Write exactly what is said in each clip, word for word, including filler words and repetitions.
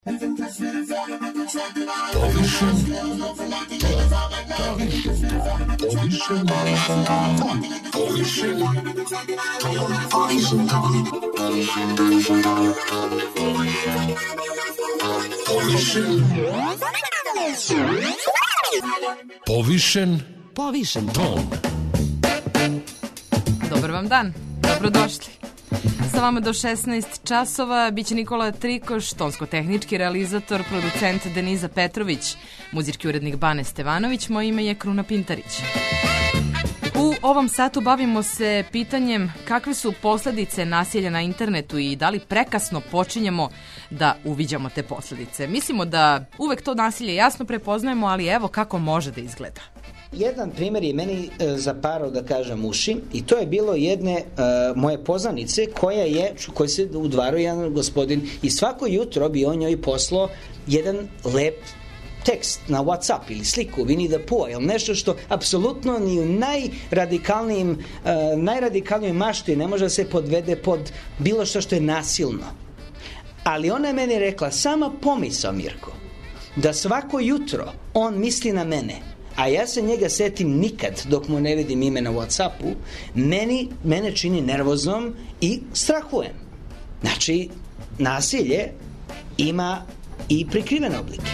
Povišen Povišen ton. Dobar vam dan, dobrodošli. Sa vama do šesnaest časova biće Nikola Trikoš, tonsko-tehnički realizator, producent Deniza Petrović, muzički urednik Bane Stevanović, moje ime je Kruna Pintarić. U ovom satu bavimo se pitanjem kakve su posledice nasilja na internetu i da li prekasno počinjemo da uviđamo te posledice. Mislimo da uvek to nasilje jasno prepoznajemo, ali evo kako može da izgleda. Jedan primjer je meni e, zaparao, da kažem, uši, i to je bilo jedne e, moje poznanice koja je, koji se udvarao jedan gospodin i svako jutro bi on njoj poslao jedan lep tekst na WhatsApp ili sliku Winnie the Pooh ili nešto što apsolutno ni u najradikalnijim uh, najradikalnijoj mašti ne može da se podvede pod bilo što što je nasilno. Ali ona je meni rekla, sama pomisao, Mirko, da svako jutro on misli na mene, a ja se njega setim nikad dok mu ne vidim ime na WhatsAppu, meni, mene čini nervoznom i strahujem. Znači, nasilje ima i prikrivene oblike.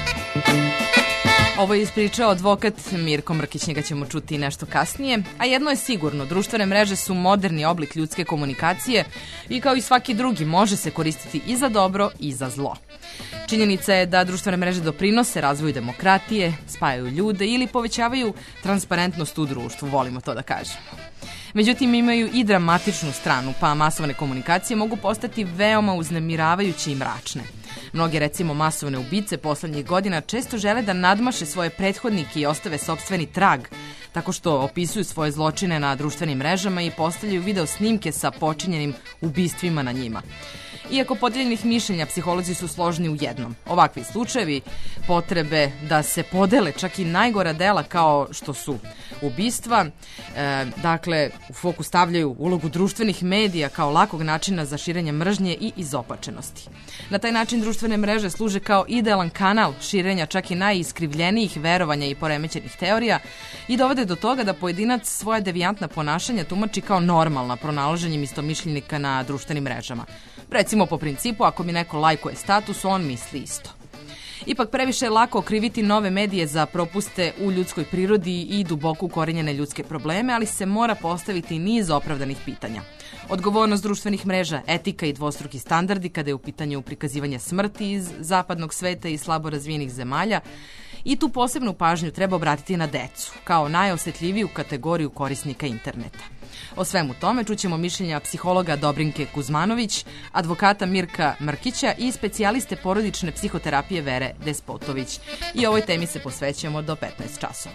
Ovo je ispričao advokat Mirko Mrkić, njega ćemo čuti nešto kasnije. A jedno je sigurno, društvene mreže su moderni oblik ljudske komunikacije i kao i svaki drugi može se koristiti i za dobro i za zlo. Činjenica je da društvene mreže doprinose razvoju demokratije, spajaju ljude ili povećavaju transparentnost u društvu, volimo to da kažemo. Međutim, imaju i dramatičnu stranu, pa masovne komunikacije mogu postati veoma uznemiravajuće i mračne. Mnoge, recimo, masovne ubice poslednjih godina često žele da nadmaše svoje prethodnike i ostave sopstveni trag, tako što opisuju svoje zločine na društvenim mrežama i postavljaju video snimke sa počinjenim ubistvima na njima. Iako podeljenih mišljenja, psiholozi su složni u jednom. Ovakvi slučajevi, potrebe da se podele čak i najgora dela kao što su ubistva, e, dakle, u fokus stavljaju ulogu društvenih medija kao lakog načina za širenje mržnje i izopačenosti. Na taj način društvene mreže služe kao idealan kanal širenja čak i najiskrivljenijih verovanja i poremećenih teorija i dovode do toga da pojedinac svoja devijantna ponašanja tumači kao normalna pronalaženjem istomišljenika na društvenim mrežama. Recimo po principu, ako mi neko lajkuje status, on misli isto. Ipak previše je lako okriviti nove medije za propuste u ljudskoj prirodi i duboko ukorenjene ljudske probleme, ali se mora postaviti niz opravdanih pitanja. Odgovornost društvenih mreža, etika i dvostruki standardi kada je u pitanju prikazivanje smrti iz zapadnog sveta i slabo razvijenih zemalja, i tu posebnu pažnju treba obratiti na decu, kao najosetljiviju kategoriju korisnika interneta. O svemu tome čućemo mišljenja psihologa Dobrinke Kuzmanović, advokata Mirka Mrkića i specijaliste porodične psihoterapije Vere Despotović. I ovoj temi se posvećujemo do petnaest časova.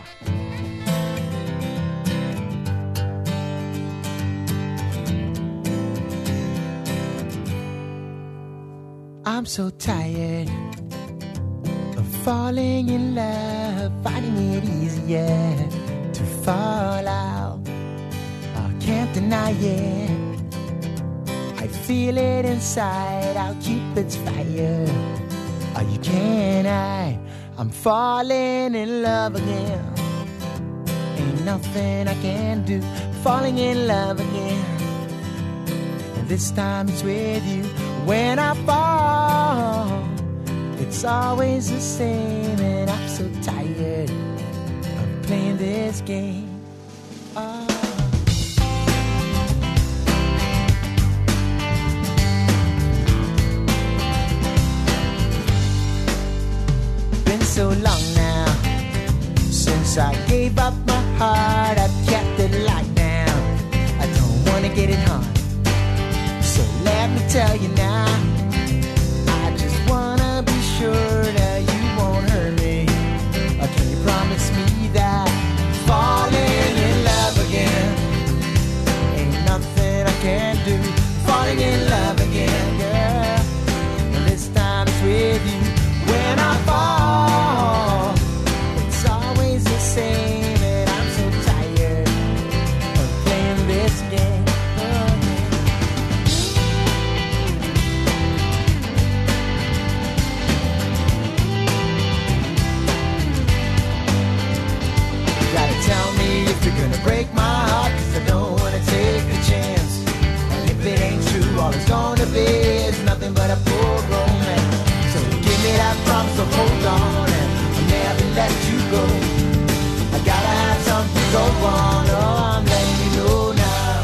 I'm so tired of falling in love, finding it easier to fall out. I can't deny it, I feel it inside, I'll keep its fire. Oh, you can't hide, I'm falling in love again. Ain't nothing I can do, falling in love again. And this time it's with you. When I fall, it's always the same, and I'm so tired of playing this game. Oh. Been so long now since I gave up my heart. I've kept it locked down, I don't wanna get it hard. So let me tell you now, I just wanna be sure that you won't hurt me. Or can you promise me that falling in love again ain't nothing I can do? Falling in love again, girl, and this time it's with you. When I fall, it's always the same, and I'm so tired of playing this game. Oh, one, oh, I'm letting you know now.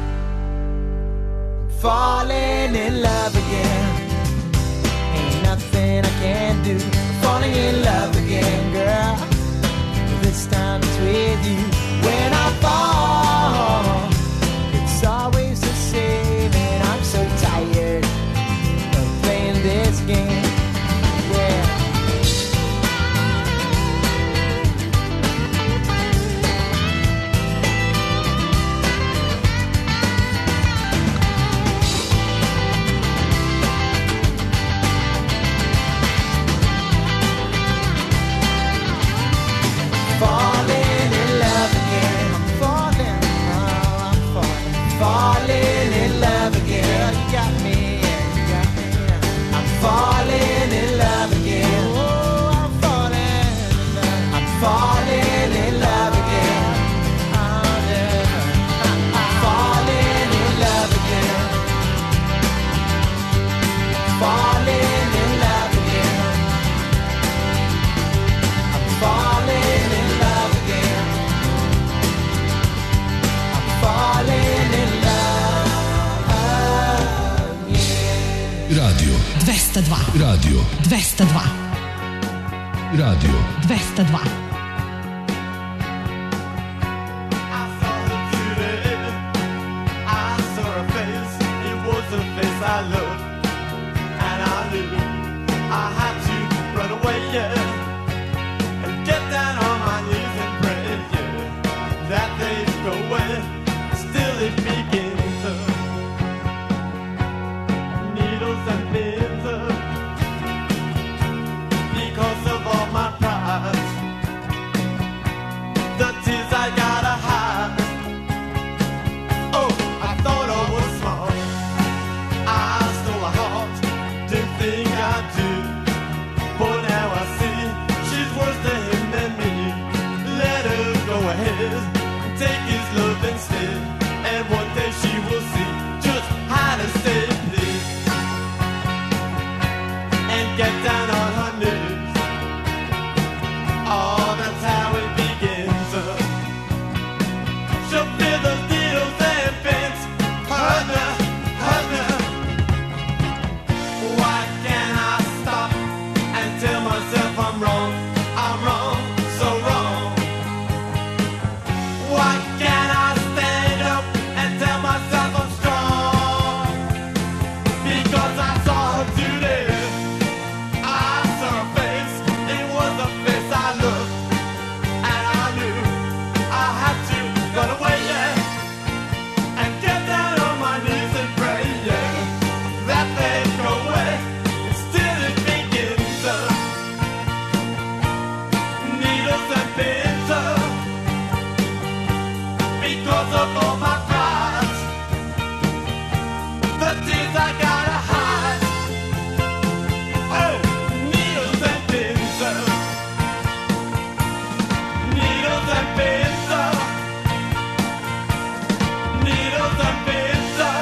I'm falling in love again. Ain't nothing I can do. I'm falling in love again, girl. This time it's with you. When I fall, it's always the same, and I'm so tired of playing this game. Yeah. Falling in love again. I'm falling, oh, I'm falling. Falling in love again. You got me, yeah, you got me. I'm falling in love again. Oh, I'm falling in love. I'm falling in love again. Oh, yeah. I'm falling in love again. Falling in love again. I'm falling in love again. I'm falling in love again. Radio dvesta dva. Radio dvesta dva. Radio dvesta dva. I saw her today. I saw her face. It was the face I loved, and I knew I had to run away, yeah, and get down on my knees and pray, yeah, that they'd go away. Still it begins, uh, needles and pins, uh, because of all my pride. The tears I gotta hide. Oh, I thought I was smart. I stole a heart, didn't think I'd do. But now I see she's worse to him than me. Let her go ahead, take his love instead. And one day she will see just how to save this. And get down on her knees. Oh, that's how it begins. uh. She'll feel those needles and pins. Hurt me, hurt me. Why can't I stop and tell myself I'm wrong? I'm wrong, so wrong. Why can't I stand up and tell myself I'm strong? Because I saw her today. I saw her face. It was the face I loved, and I knew I had to run away, yeah, and get down on my knees and pray, yeah, that they'd go away. Still it begins, uh, needles and pins, uh, because of all my pride. The tears I gotta hide. Oh, needles and pins, uh, needles and pins, uh, needles and pins, uh.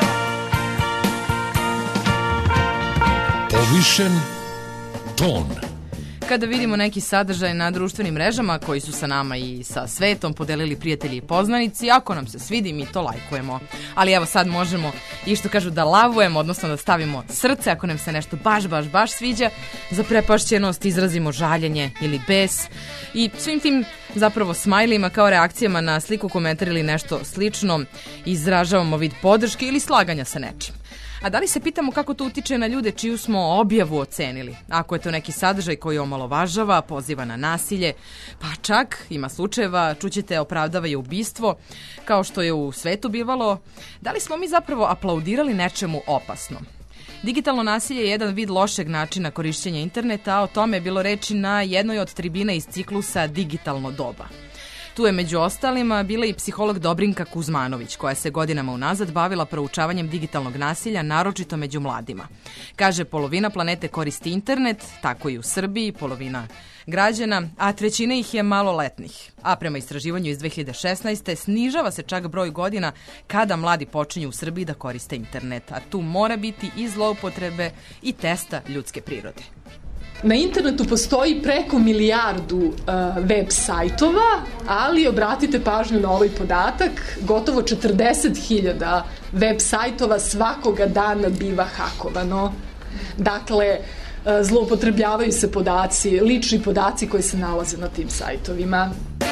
povišen ton. Kada vidimo neki sadržaj na društvenim mrežama koji su sa nama i sa svetom podelili prijatelji i poznanici, ako nam se svidi, mi to lajkujemo. Ali evo sad možemo i što kažu da lavujemo, odnosno da stavimo srce ako nam se nešto baš, baš, baš sviđa. Za prepašćenost izrazimo žaljenje ili bes i svim tim zapravo smajlima kao reakcijama na sliku, komentar ili nešto slično izražavamo vid podrške ili slaganja sa nečim. A da li se pitamo kako to utiče na ljude čiju smo objavu ocenili? Ako je to neki sadržaj koji omalovažava, poziva na nasilje, pa čak ima slučajeva, čućete, opravdava je ubistvo, kao što je u svetu bivalo, da li smo mi zapravo aplaudirali nečemu opasnom? Digitalno nasilje je jedan vid lošeg načina korišćenja interneta, a o tome je bilo reči na jednoj od tribina iz ciklusa Digitalno doba. Tu je među ostalima bila i psiholog Dobrinka Kuzmanović, koja se godinama unazad bavila proučavanjem digitalnog nasilja, naročito među mladima. Kaže, polovina planete koristi internet, tako i u Srbiji, polovina građana, a trećina ih je maloletnih. A prema istraživanju iz dve hiljade šesnaeste. snižava se čak broj godina kada mladi počinju u Srbiji da koriste internet. A tu mora biti i zloupotrebe i testa ljudske prirode. Na internetu postoji preko milijardu uh, web sajtova, ali obratite pažnju na ovaj podatak, gotovo četrdeset hiljada web sajtova svakoga dana biva hakovano. Dakle, uh, zloupotrebljavaju se podaci, lični podaci koji se nalaze na tim sajtovima.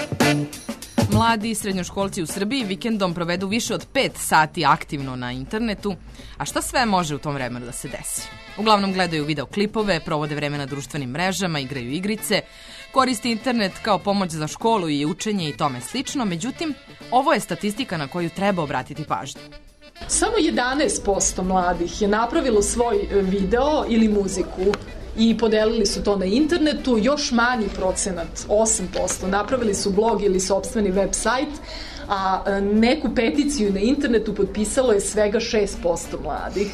Mladi i srednjoškolci u Srbiji vikendom provedu više od pet sati aktivno na internetu, a šta sve može u tom vremenu da se desi? Uglavnom gledaju videoklipove, provode vreme na društvenim mrežama, igraju igrice, koriste internet kao pomoć za školu i učenje i tome slično, međutim, ovo je statistika na koju treba obratiti pažnju. Samo jedanaest posto mladih je napravilo svoj video ili muziku i podelili su to na internetu, još manji procenat, osam posto, napravili su blog ili sopstveni web sajt, a neku peticiju na internetu potpisalo je svega šest posto mladih.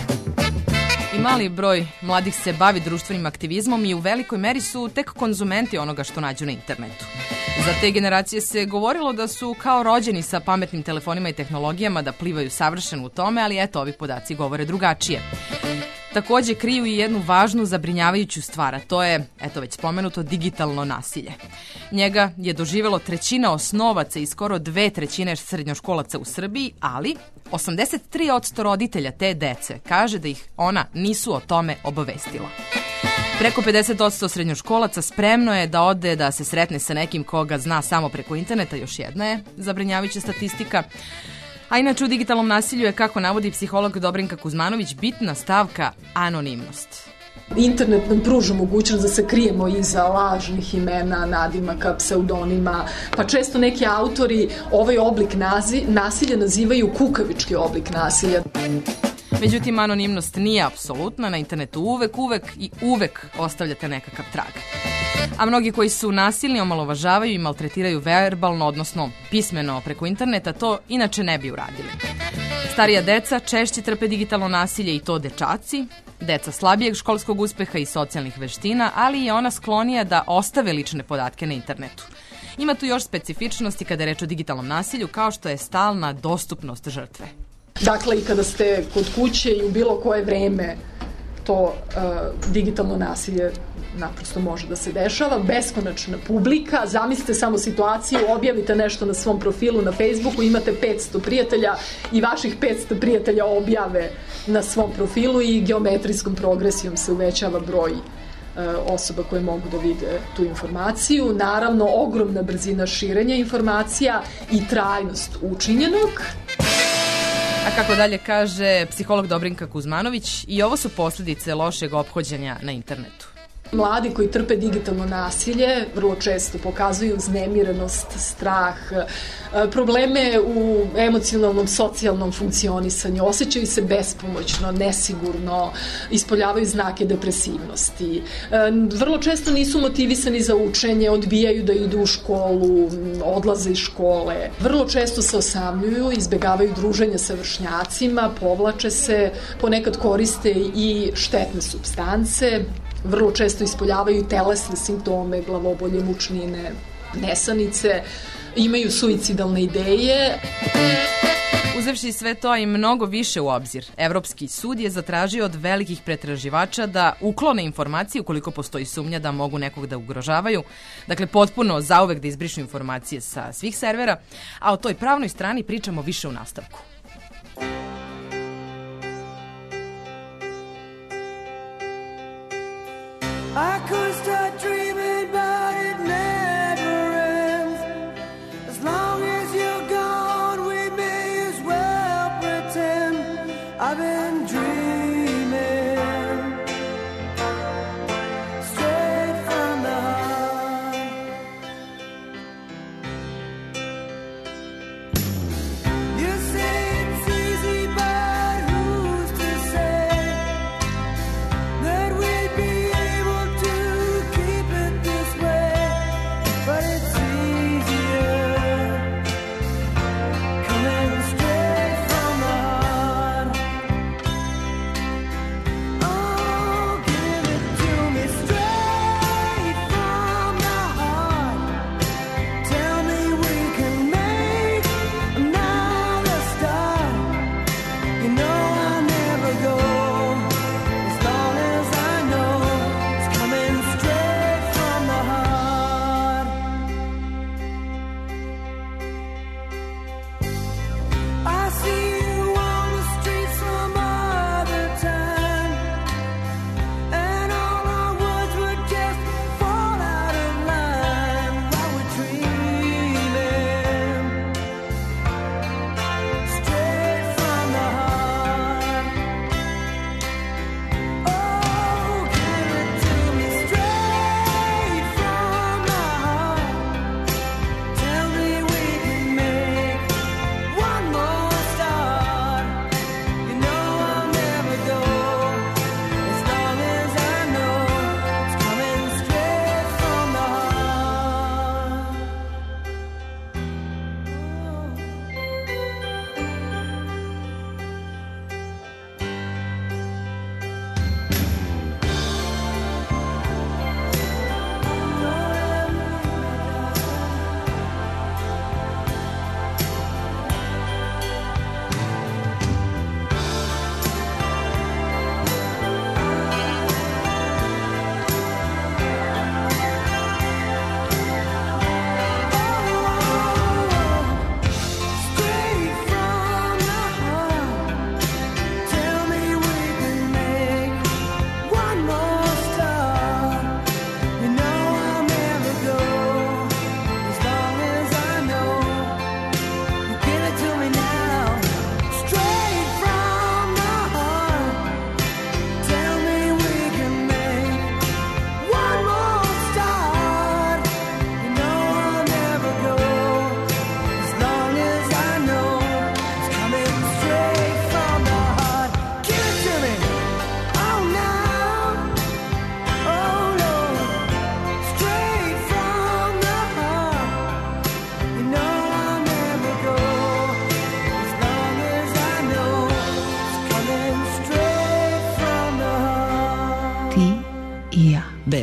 I mali broj mladih se bavi društvenim aktivizmom i u velikoj meri su tek konzumenti onoga što nađu na internetu. Za te generacije se govorilo da su kao rođeni sa pametnim telefonima i tehnologijama, da plivaju savršeno u tome, ali eto, ovi podaci govore drugačije. Takođe kriju i jednu važnu zabrinjavajuću stvar, a to je, eto već spomenuto, digitalno nasilje. Njega je doživelo trećina osnovaca i skoro dve trećine srednjoškolaca u Srbiji, ali osamdeset tri posto roditelja te dece kaže da ih ona nisu o tome obavestila. Preko pedeset posto srednjoškolaca spremno je da ode da se sretne sa nekim koga zna samo preko interneta, još jedna je zabrinjavajuća statistika. A inače u digitalnom nasilju je, kako navodi psiholog Dobrinka Kuzmanović, bitna stavka anonimnost. Internet nam pruža mogućnost da se krijemo iza lažnih imena, nadimaka, pseudonima, pa često neki autori ovaj oblik nazi, nasilja nazivaju kukavički oblik nasilja. Međutim, anonimnost nije apsolutna, na internetu uvek, uvek i uvek ostavljate nekakav trag. A mnogi koji su nasilni omalovažavaju i maltretiraju verbalno, odnosno pismeno preko interneta, to inače ne bi uradili. Starija deca češće trpe digitalno nasilje i to dečaci, deca slabijeg školskog uspeha i socijalnih veština, ali je ona sklonija da ostave lične podatke na internetu. Ima tu još specifičnosti kada je reč o digitalnom nasilju, kao što je stalna dostupnost žrtve. Dakle, i kada ste kod kuće i u bilo koje vreme, to uh, digitalno nasilje naprosto može da se dešava, beskonačna publika, zamislite samo situaciju, objavite nešto na svom profilu na Facebooku, imate petsto prijatelja i vaših petsto prijatelja objave na svom profilu i geometrijskom progresijom se uvećava broj osoba koje mogu da vide tu informaciju. Naravno, ogromna brzina širenja informacija i trajnost učinjenog. A kako dalje kaže psiholog Dobrinka Kuzmanović, i ovo su posljedice lošeg ophođenja na internetu. Mladi koji trpe digitalno nasilje vrlo često pokazuju uznemirenost, strah, probleme u emocionalnom, socijalnom funkcionisanju, osjećaju se bespomoćno, nesigurno, ispoljavaju znake depresivnosti. Vrlo često nisu motivisani za učenje, odbijaju da idu u školu, odlaze iz škole. Vrlo često se osamljuju, izbegavaju druženja sa vršnjacima, povlače se, ponekad koriste i štetne supstance, vrlo često ispoljavaju telesne simptome, glavobolje, mučnine, nesanice, imaju suicidalne ideje. Uzevši sve to i mnogo više u obzir, Evropski sud je zatražio od velikih pretraživača da uklone informacije ukoliko postoji sumnja da mogu nekog da ugrožavaju, dakle potpuno zauvek da izbrišu informacije sa svih servera, a o toj pravnoj strani pričamo više u nastavku. I could start dreaming, but it never ends. As long as you're gone, we may as well pretend I've been dreaming straight from the heart. You say it's easy, but who's to say that we'd be able to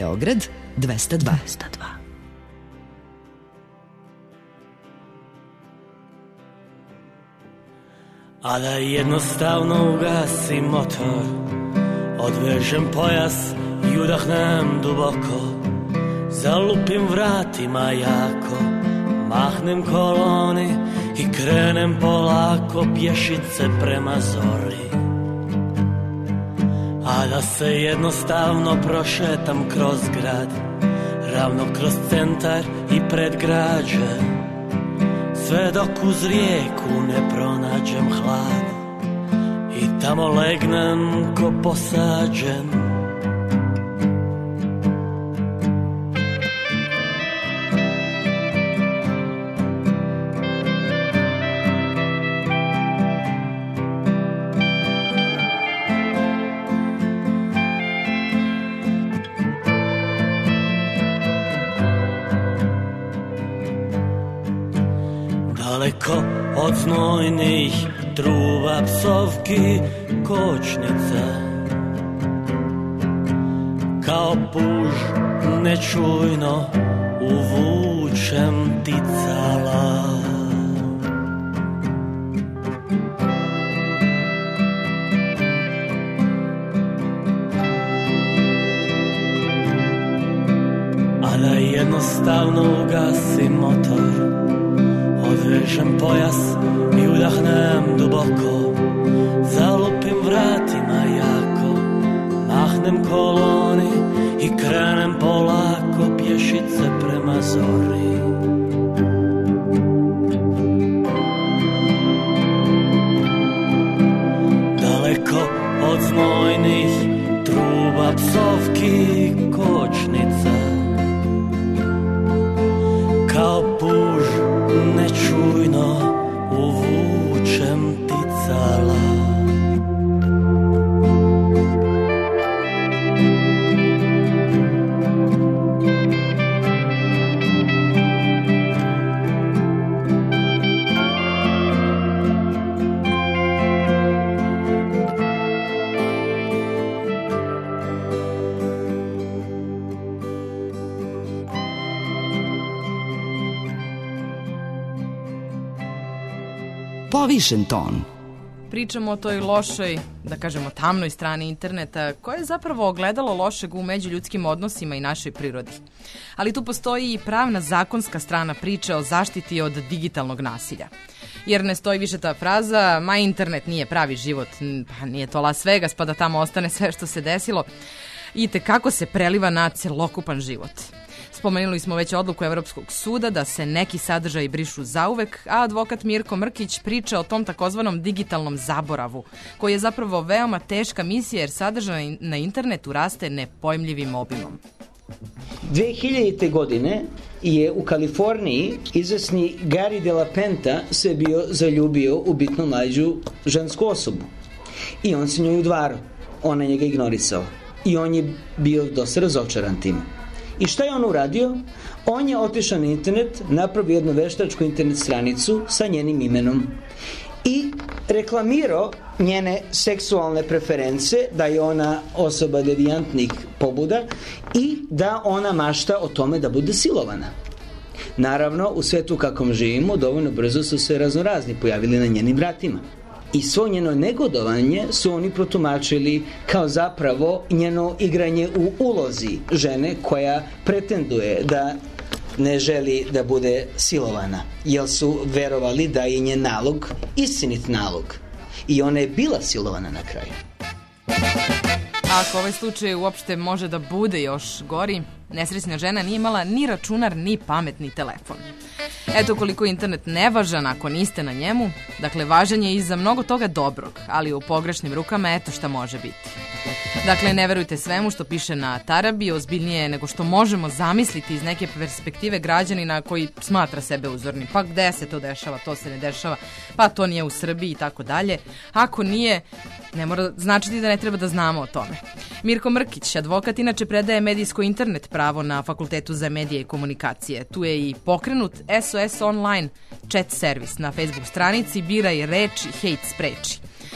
Beograd dvesta dva. A da jednostavno ugasim motor, odvežem pojas i udahnem duboko, zalupim vratima jako, mahnem koloni i krenem polako pješice prema zori. A da se jednostavno prošetam kroz grad, ravno kroz centar i predgrađe, sve dok uz rijeku ne pronađem hlad i tamo legnem ko posađen. Daleko od znojnih truba psovki kočnica, kao puž nečujno uvučem ticala. A da jednostavno ugasim motor, odvežem pojas i udahnem duboko, zalupim vratima jako, mahnem koloni i krenem polako pješice prema zori. Daleko od znojnih truba psovki kočnica, kao puž nečujno uvučem ticala. Povišen ton. Pričamo o toj lošoj, da kažemo tamnoj strani interneta, koja je zapravo ogledalo lošeg u međuljudskim odnosima i našoj prirodi. Ali tu postoji i pravna zakonska strana priče o zaštiti od digitalnog nasilja. Jer ne stoji više ta fraza, ma internet nije pravi život, pa nije to Las Vegas pa da tamo ostane sve što se desilo, i te kako se preliva na celokupan život. Spomenuli smo već odluku Evropskog suda da se neki sadržaji brišu zauvek, a advokat Mirko Mrkić priča o tom takozvanom digitalnom zaboravu, koji je zapravo veoma teška misija jer sadržaj na internetu raste nepojmljivim obimom. dve hiljadite. godine je u Kaliforniji izvesni Gary de la Penta se bio zaljubio u bitno mlađu žensku osobu. I on se njoj udvarao. Ona njega ignorisala. I on je bio dosta razočaran time. I šta je on uradio? On je otišao na internet, napravio jednu veštačku internet stranicu sa njenim imenom i reklamirao njene seksualne preference, da je ona osoba devijantnih pobuda i da ona mašta o tome da bude silovana. Naravno, u svetu kakvom živimo, dovoljno brzo su se raznorazni pojavili na njenim vratima. I svo njeno negodovanje su oni protumačili kao zapravo njeno igranje u ulozi žene koja pretenduje da ne želi da bude silovana, jer su verovali da je njen nalog istinit nalog. I ona je bila silovana na kraju. Ako ovaj slučaj uopšte može da bude još gori, nesrećna žena nije imala ni računar, ni pametni telefon. Eto koliko je internet nevažan ako niste na njemu. Dakle, važan je i za mnogo toga dobrog, ali u pogrešnim rukama eto šta može biti. Dakle, ne verujte svemu što piše na tarabi, ozbiljnije nego što možemo zamisliti iz neke perspektive građanina koji smatra sebe uzornim. Pa gde se to dešava, to se ne dešava, pa to nije u Srbiji i tako dalje. Ako nije, ne mora značiti da ne treba da znamo o tome. Mirko Mrkić, advokat, inače predaje medijsko internet pravo na Fakultetu za medije i komunikacije. Tu je i pokrenut S O S Online chat servis na Facebook stranici Biraj reč i hejt spreči.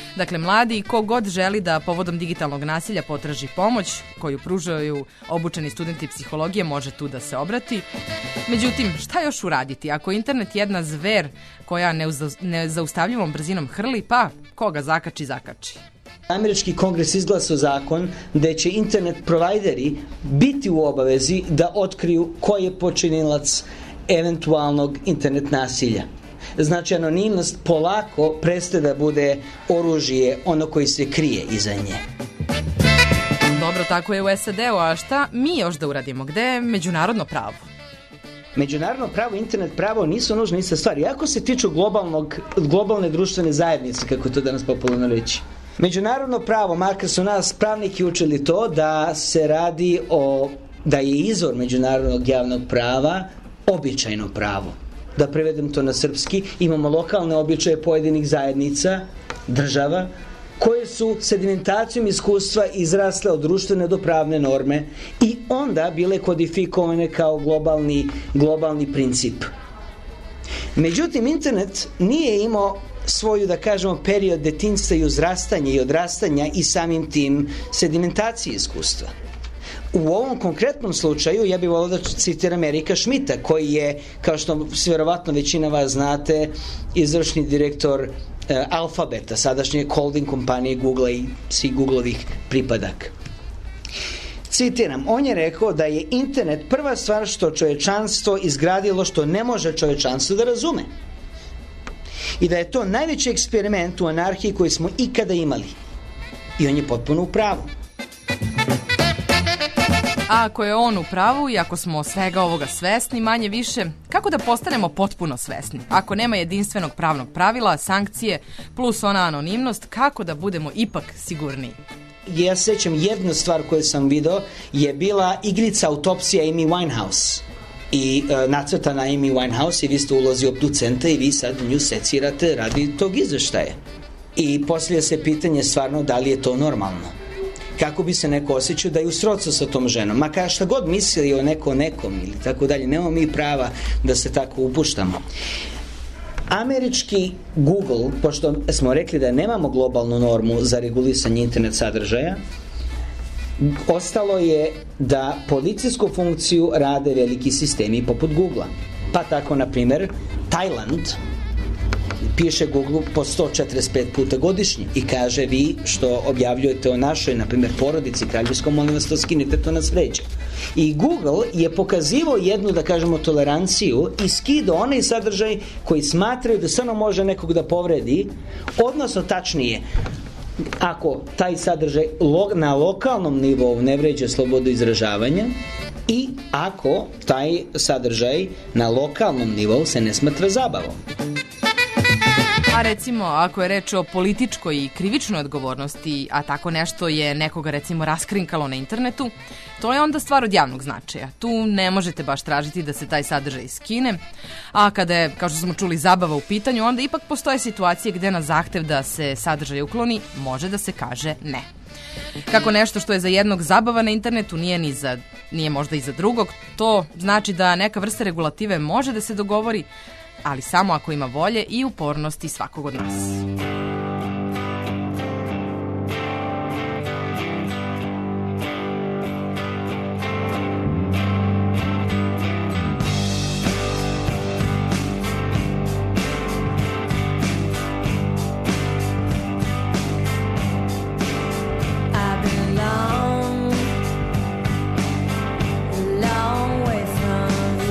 Dakle, mladi i ko god želi da povodom digitalnog nasilja potraži pomoć koju pružaju obučeni studenti psihologije može tu da se obrati. Međutim, šta još uraditi? Ako je internet jedna zver koja nezaustavljivom brzinom hrli, pa koga zakači, zakači. Američki kongres izglasao zakon da će internet provajderi biti u obavezi da otkriju ko je počinilac eventualnog internet nasilja. Znači, anonimnost polako prestaje da bude oružje ono koji se krije iza nje. Dobro, tako je u S A D-u, a šta mi još da uradimo? Gde je međunarodno pravo? Međunarodno pravo i internet pravo nisu nužno iste stvari. Iako se tiču globalnog, globalne društvene zajednice, kako je to danas popularno reći. Međunarodno pravo, makar su nas pravniki učili to da se radi o, da je izvor međunarodnog javnog prava običajno pravo. Da prevedem to na srpski, imamo lokalne običaje pojedinih zajednica, država, koje su sedimentacijom iskustva izrasle od društvene do pravne norme i onda bile kodifikovane kao globalni, globalni princip. Međutim, internet nije imao svoju, da kažemo, period detinjstva i uzrastanja i odrastanja i samim tim sedimentacije iskustva. U ovom konkretnom slučaju ja bih volio da citiram Erika Schmidta, koji je, kao što vjerovatno većina vas znate, izvršni direktor e, Alfabeta, sadašnje holding kompanije Google i svih Googlovih pripadaka. Citiram, on je rekao da je internet prva stvar što čovječanstvo izgradilo što ne može čovječanstvo da razume. I da je to najveći eksperiment u anarhiji koji smo ikada imali. I on je potpuno u pravu. A ako je on u pravu i ako smo svega ovoga svesni, manje više, kako da postanemo potpuno svesni? Ako nema jedinstvenog pravnog pravila, sankcije, plus ona anonimnost, kako da budemo ipak sigurniji? Ja se sjećam, jednu stvar koju sam video je bila igrica autopsija Amy Winehouse. I e, nacrtana Amy Winehouse i vi ste ulozi obducenta i vi sad nju secirate radi tog izveštaja. I poslije se pitanje stvarno da li je to normalno. Kako bi se neko osjećao da je u srodstvu sa tom ženom. Ma kada šta god mislili o neko nekom ili tako dalje, nemamo mi prava da se tako upuštamo. Američki Google, pošto smo rekli da nemamo globalnu normu za regulisanje internet sadržaja, ostalo je da policijsku funkciju rade veliki sistemi poput Googlea. Pa tako, na primjer, Tajland piše Google po sto četrdeset pet puta godišnje i kaže vi što objavljujete o našoj, na primjer, porodici kraljevskom, molim vas to skinite, to nas vređa. I Google je pokazivao jednu, da kažemo, toleranciju i skidao onaj sadržaj koji smatraju da samo može nekog da povredi, odnosno tačnije, ako taj sadržaj na lokalnom nivou ne vređa slobodu izražavanja i ako taj sadržaj na lokalnom nivou se ne smatra zabavom. A recimo, ako je reč o političkoj i krivičnoj odgovornosti, a tako nešto je nekoga recimo raskrinkalo na internetu, to je onda stvar od javnog značaja. Tu ne možete baš tražiti da se taj sadržaj skine, a kada je, kao što smo čuli, zabava u pitanju, onda ipak postoje situacije gde na zahtev da se sadržaj ukloni može da se kaže ne. Kako nešto što je za jednog zabava na internetu nije ni za, nije možda i za drugog, to znači da neka vrsta regulative može da se dogovori, ali samo ako ima volje i upornosti svakog od nas.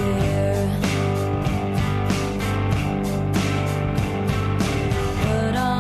Put on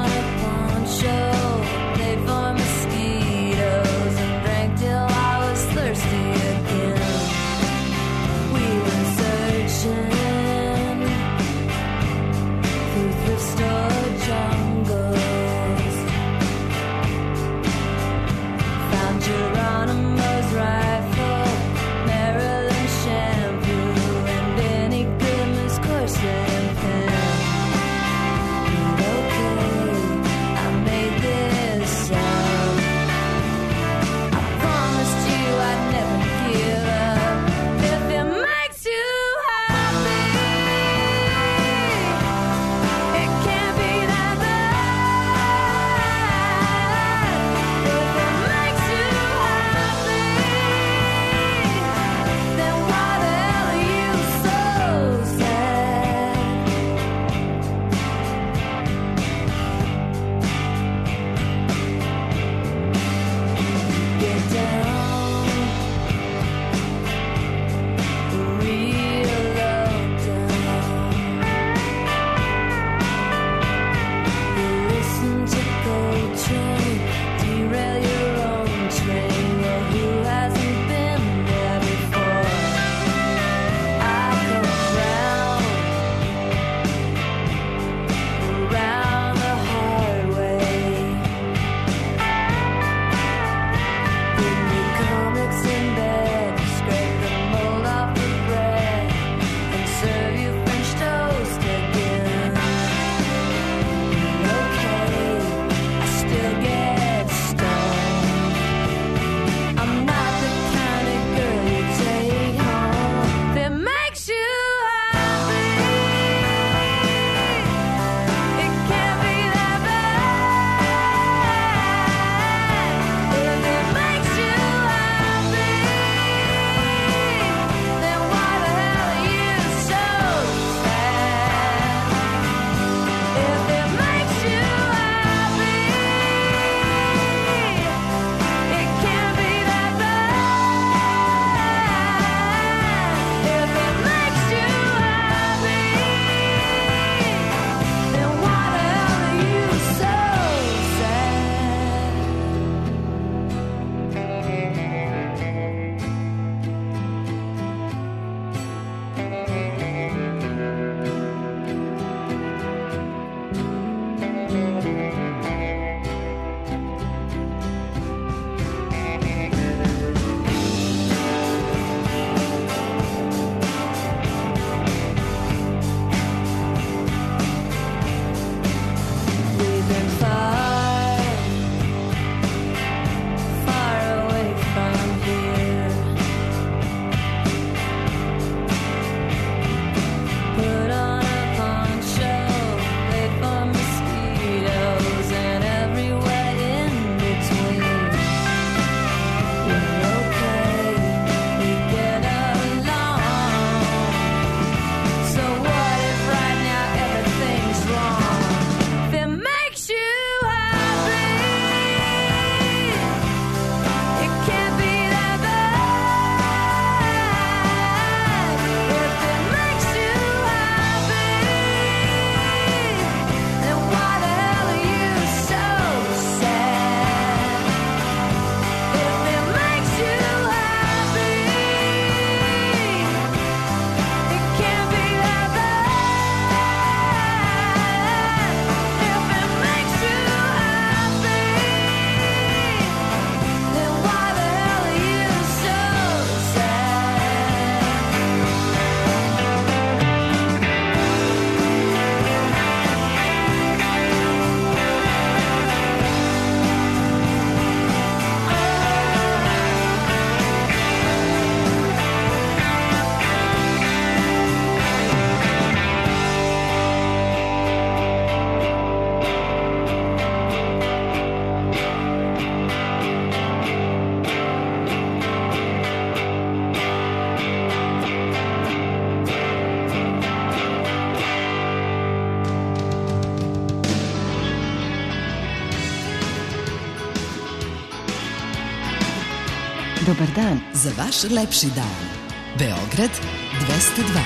Dobar dan za vaš lepši dan. Beograd dvesta dva.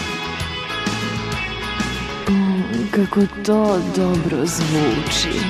Mm, kako to dobro zvuči.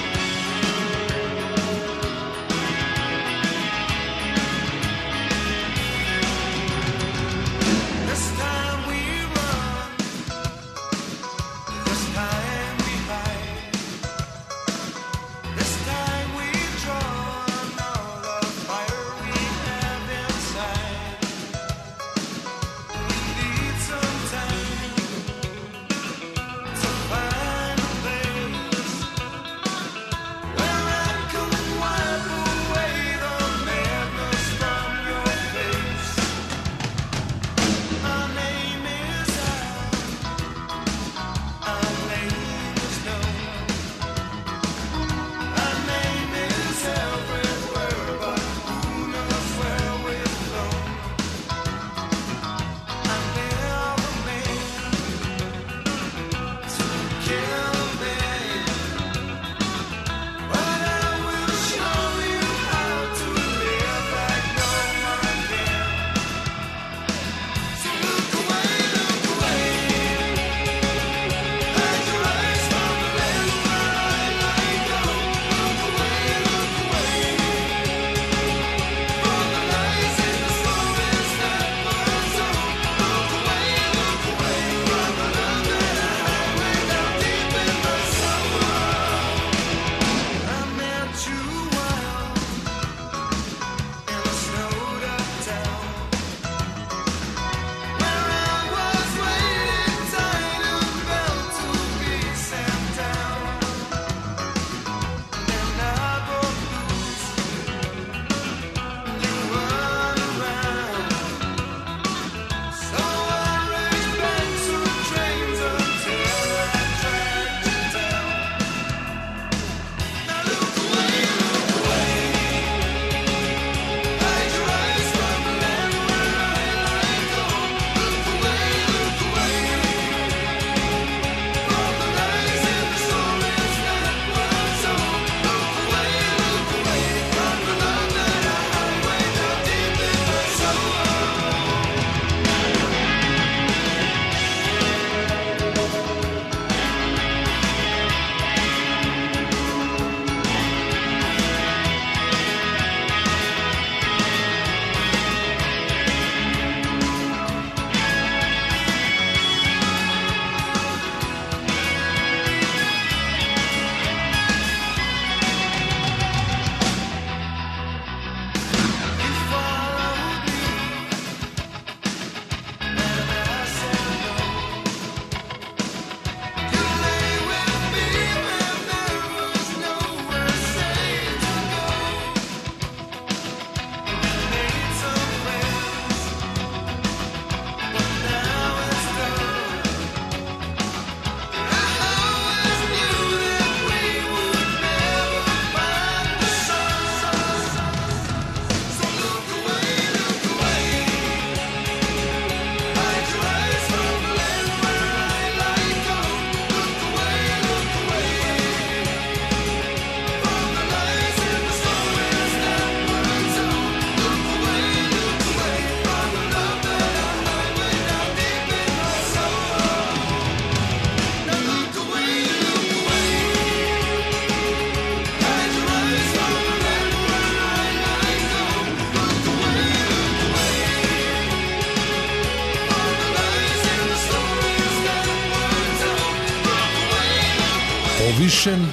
Povišen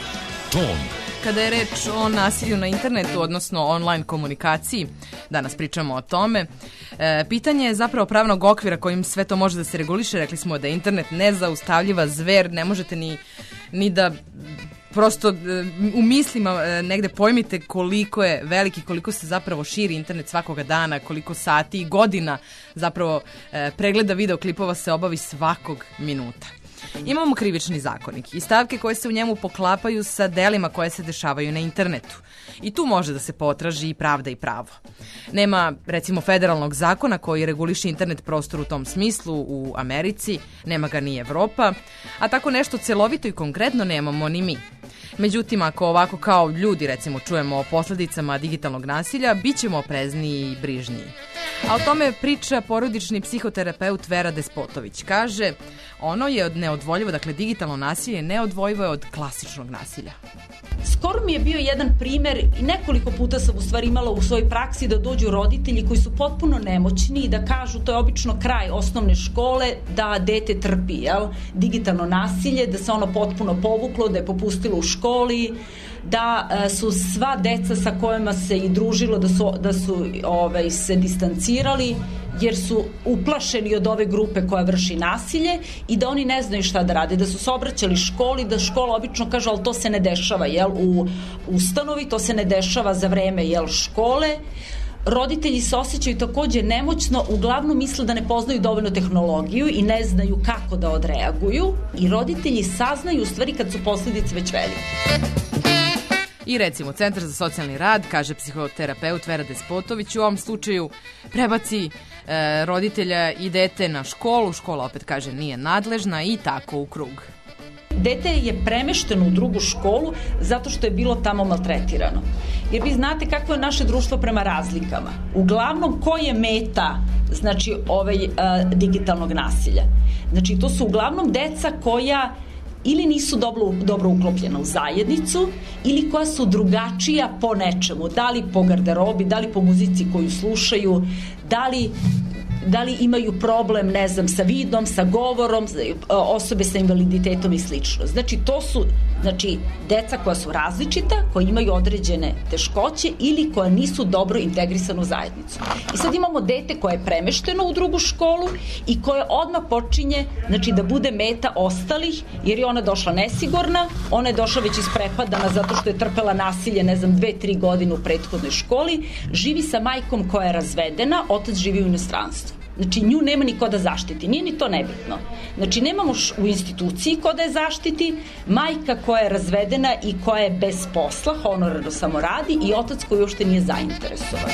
ton. Kada je reč o nasilju na internetu, odnosno online komunikaciji, danas pričamo o tome, e, pitanje je zapravo pravnog okvira kojim sve to može da se reguliše. Rekli smo da je internet nezaustavljiva zver, ne možete ni, ni da prosto e, u mislima e, negde pojmite koliko je veliki, koliko se zapravo širi internet svakoga dana, koliko sati i godina zapravo e, pregleda videoklipova se obavi svakog minuta. Imamo krivični zakonik i stavke koje se u njemu poklapaju sa delima koje se dešavaju na internetu. I tu može da se potraži i pravda i pravo. Nema, recimo, federalnog zakona koji reguliše internet prostor u tom smislu u Americi, nema ga ni Evropa, a tako nešto celovito i konkretno nemamo ni mi. Međutim, ako ovako kao ljudi, recimo, čujemo o posledicama digitalnog nasilja, bit ćemo oprezniji i brižniji. A o tome priča porodični psihoterapeut Vera Despotović. Kaže, ono je neodvojivo, dakle digitalno nasilje neodvojivo je od klasičnog nasilja. Skoro mi je bio jedan primer i nekoliko puta sam u stvari imala u svojoj praksi da dođu roditelji koji su potpuno nemoćni i da kažu, to je obično kraj osnovne škole, da dete trpi, jel? Digitalno nasilje, da se ono potpuno povuklo, da je popustilo u školi, da su sva deca sa kojima se i družilo, da su, da su ovaj, se distancirali, jer su uplašeni od ove grupe koja vrši nasilje i da oni ne znaju šta da rade, da su se obraćali školi, da škola obično kaže, ali to se ne dešava, jel, u ustanovi, to se ne dešava za vreme, jel, škole. Roditelji se osjećaju takođe nemoćno, uglavnom misle da ne poznaju dovoljno tehnologiju i ne znaju kako da odreaguju i roditelji saznaju u stvari kad su posledice već velike. I recimo, Centar za socijalni rad, kaže psihoterapeut Vera Despotović, u ovom slučaju prebaci e, roditelja i dete na školu, škola opet kaže nije nadležna i tako u krug. Dete je premešteno u drugu školu zato što je bilo tamo maltretirano. Jer vi znate kako je naše društvo prema razlikama. Uglavnom, ko je meta, znači, ovaj, uh, digitalnog nasilja? Znači, to su uglavnom deca koja ili nisu dobro, dobro uklopljena u zajednicu ili koja su drugačija po nečemu, da li po garderobi, da li po muzici koju slušaju, da li da li imaju problem, ne znam, sa vidom, sa govorom, osobe sa invaliditetom i slično. Znači, to su znači, deca koja su različita, koja imaju određene teškoće ili koja nisu dobro integrisane u zajednicu. I sad imamo dete koje je premešteno u drugu školu i koje odmah počinje, znači, da bude meta ostalih, jer je ona došla nesigurna, ona je došla već isprepadana zato što je trpela nasilje, ne znam, dve, tri godine u prethodnoj školi, živi sa majkom koja je razvedena, otac živi u inostranstvu. Znači, nju nema ni ko da zaštiti, nije ni to nebitno. Znači, nemamo u instituciji ko da je zaštiti, majka koja je razvedena i koja je bez posla, honorarno samo radi, i otac koji uopšte nije zainteresovan.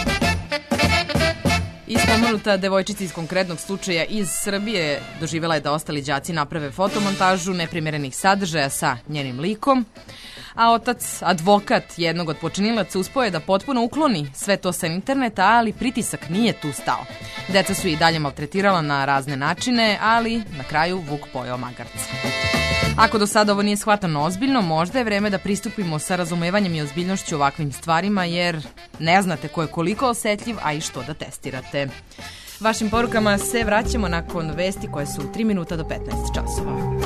I spomenuta devojčica iz konkretnog slučaja iz Srbije doživjela je da ostali đaci naprave fotomontažu neprimjerenih sadržaja sa njenim likom, a otac, advokat jednog od počinilaca, uspeo je da potpuno ukloni sve to sa interneta, ali pritisak nije tu stao. Deca su i dalje maltretirala na razne načine, ali na kraju vuk pojeo magarca. Ako do sada ovo nije shvatano ozbiljno, možda je vreme da pristupimo sa razumevanjem i ozbiljnošću ovakvim stvarima, jer ne znate ko je koliko osetljiv, a i što da testirate. Vašim porukama se vraćamo nakon vesti koje su tri minuta do petnaest časova.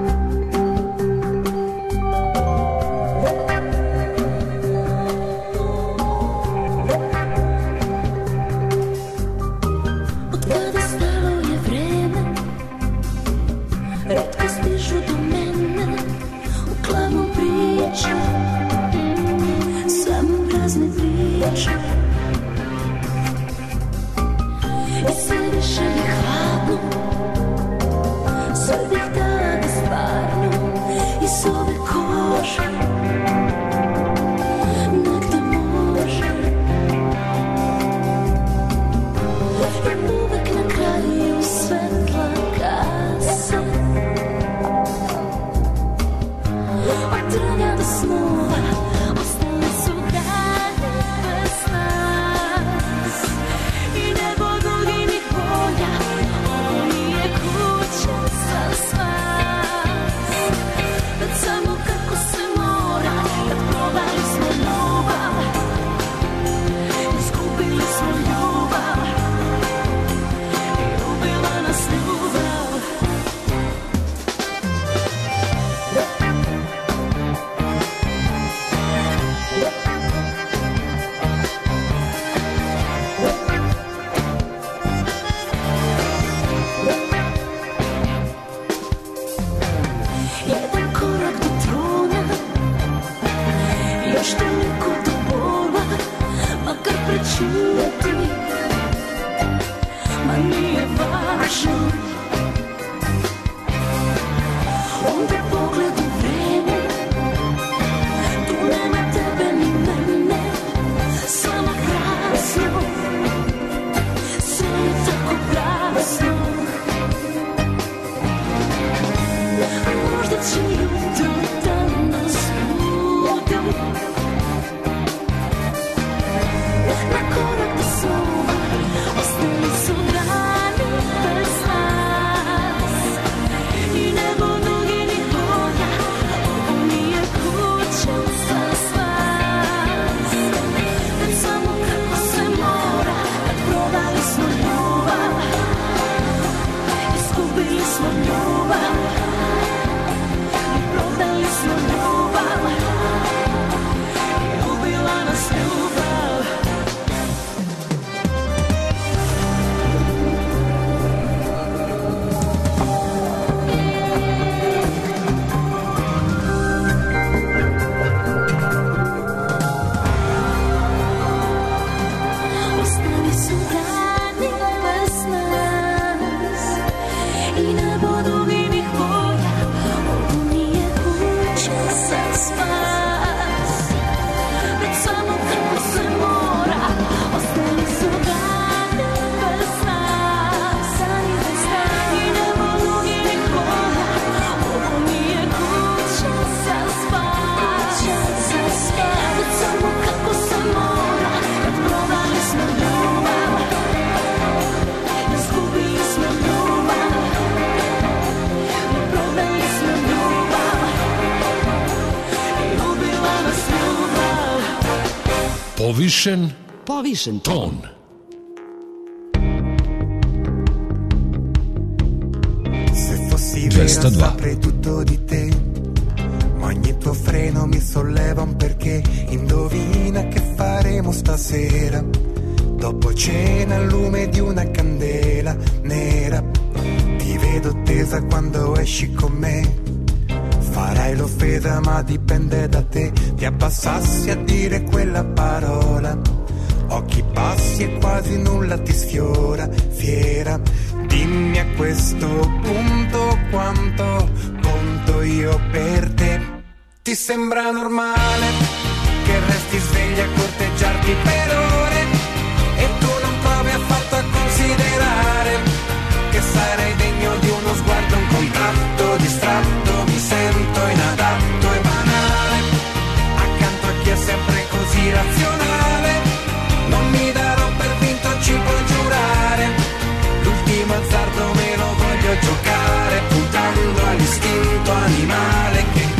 I sve više mi hladno, sve bih da ga stvarno iz ove kože negde može. I uvek na kraju svetla kase od trnja do snova ostale su dane bez nas. I nebo dugi mi polja, ovo nije kuća za spas. Kad samo kako se mora, kad prodali smo ljubav, izgubili smo ljubav i ubila nas ljubav. Jedan korak do trona, još toliko do bola, makar prečuti, ma nije važno. Povišen Povišen ton. Se fossi duecentodue. vera saprei tutto di te, ma ogni tuo freno mi solleva un perché. Indovina che faremo stasera, dopo cena al lume di una candela nera. Ti vedo tesa quando esci con me, farai l'offesa ma dipende da te. Ti abbassassi a dire quella parola, occhi bassi e quasi nulla ti sfiora. Fiera, dimmi a questo punto quanto conto io per te. Ti sembra normale che resti sveglia a corteggiarti per ore e tu non provi affatto a considerare che sarei degno di uno sguardo, un contatto distratto. Mi sento inadatto e banale accanto a chi è sempre così razionale. Non mi darò per vinto, ci puoi giurare. L'ultimo azzardo me lo voglio giocare, puntando all'istinto animale che in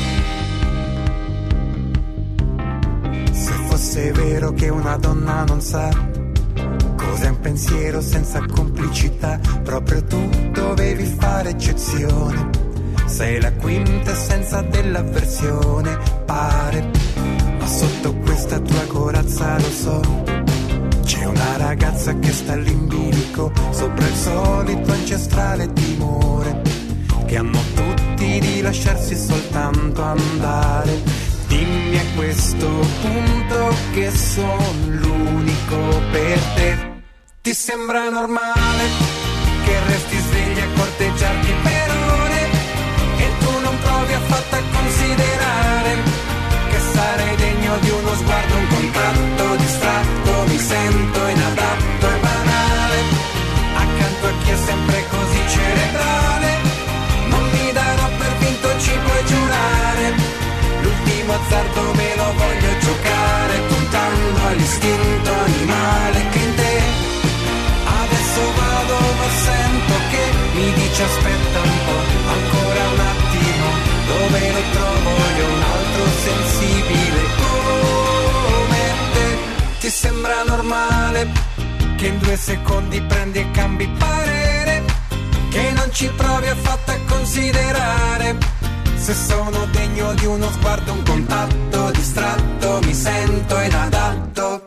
te. Se fosse vero che una donna non sa cos'è un pensiero senza complicità, proprio tu dovevi fare eccezione. Sei la quintessenza dell'avversione, pare. Ma sotto questa tua corazza lo so, c'è una ragazza che sta lì in bilico, sopra il solito ancestrale timore che hanno tutti di lasciarsi soltanto andare. Dimmi a questo punto che sono l'unico per te. Ti sembra normale che resti svegli a corteggiarti per ore e tu non provi affatto a considerare che sarei degno di uno sguardo, un contatto distratto. Mi sento inadatto e banale accanto a chi è sempre così cerebrale. Non mi darò per vinto, ci puoi giurare. L'ultimo azzardo me lo voglio giocare, puntando all'istinto animale che in te. Adesso vado ma sento che mi dice aspetta un po', ancora un attimo, dove lo trovo io un altro sensibile come te. Ti sembra normale che in due secondi prendi e cambi parere, che non ci provi affatto a considerare se sono degno di uno sguardo, un contatto distratto. Mi sento inadatto.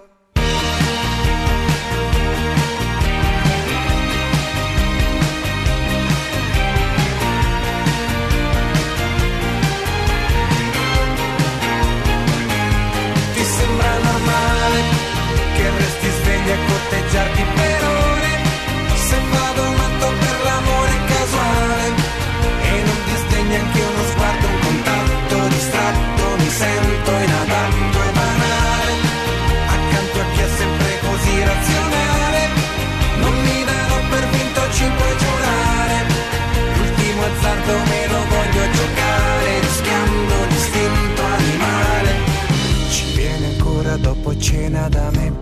Ti sembra normale che resti svegli a corteggiarti per ore, se vado matto per l'amore casuale e non disdegni anche uno sguardo, un contatto distratto. Mi sento inadatto e banale accanto a chi è sempre così razionale. Non mi darò per vinto, ci puoi giurare. L'ultimo azzardo me lo voglio giocare, rischiando l'istinto animale. Ci viene ancora dopo cena da me.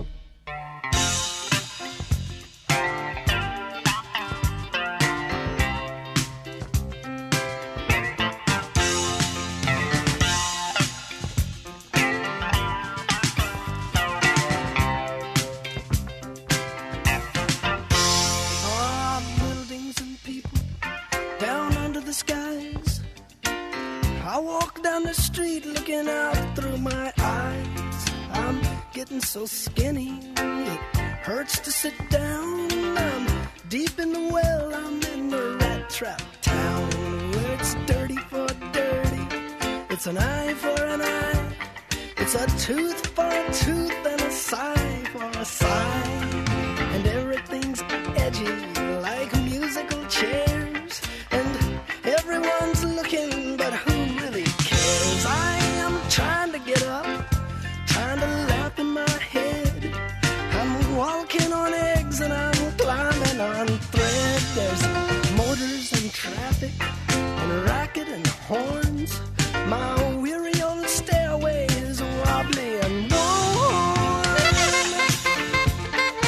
So skinny, it hurts to sit down. I'm deep in the well, I'm in the rat trap town, where it's dirty for dirty, it's an eye for an eye, it's a tooth for a tooth and a sigh for a sigh, and everything's edgy like musical chairs, and everyone's looking, but who really cares? I am trying to get up, trying to laugh in my head. I'm walking on eggs and I'm climbing on thread. There's motors and traffic and racket and horns. My weary old stairway is wobbly and worn.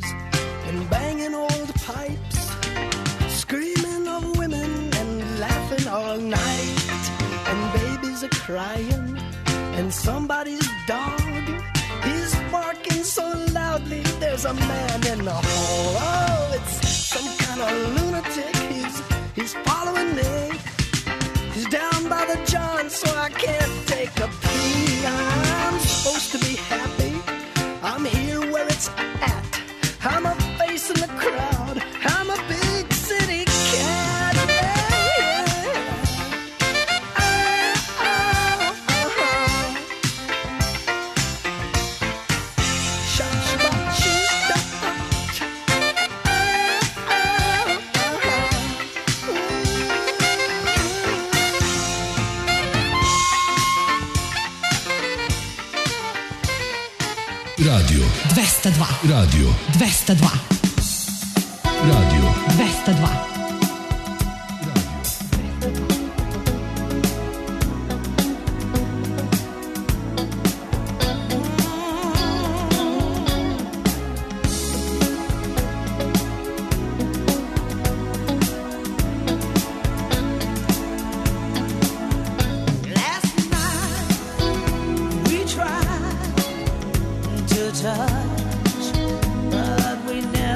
and banging old pipes, screaming of women and laughing all night, and babies are crying, and somebody's dog is barking so loudly there's a man in the hall. Oh, it's some kind of lunatic, he's, he's following me. He's down by the John, so I can't take a pee. I'm supposed to be happy, I'm here where it's at. I'm a face in the crowd, I'm a big city cat. Radio dvesta dva. Radio dvesta dva. Radio dvesta dva. Touch, but we never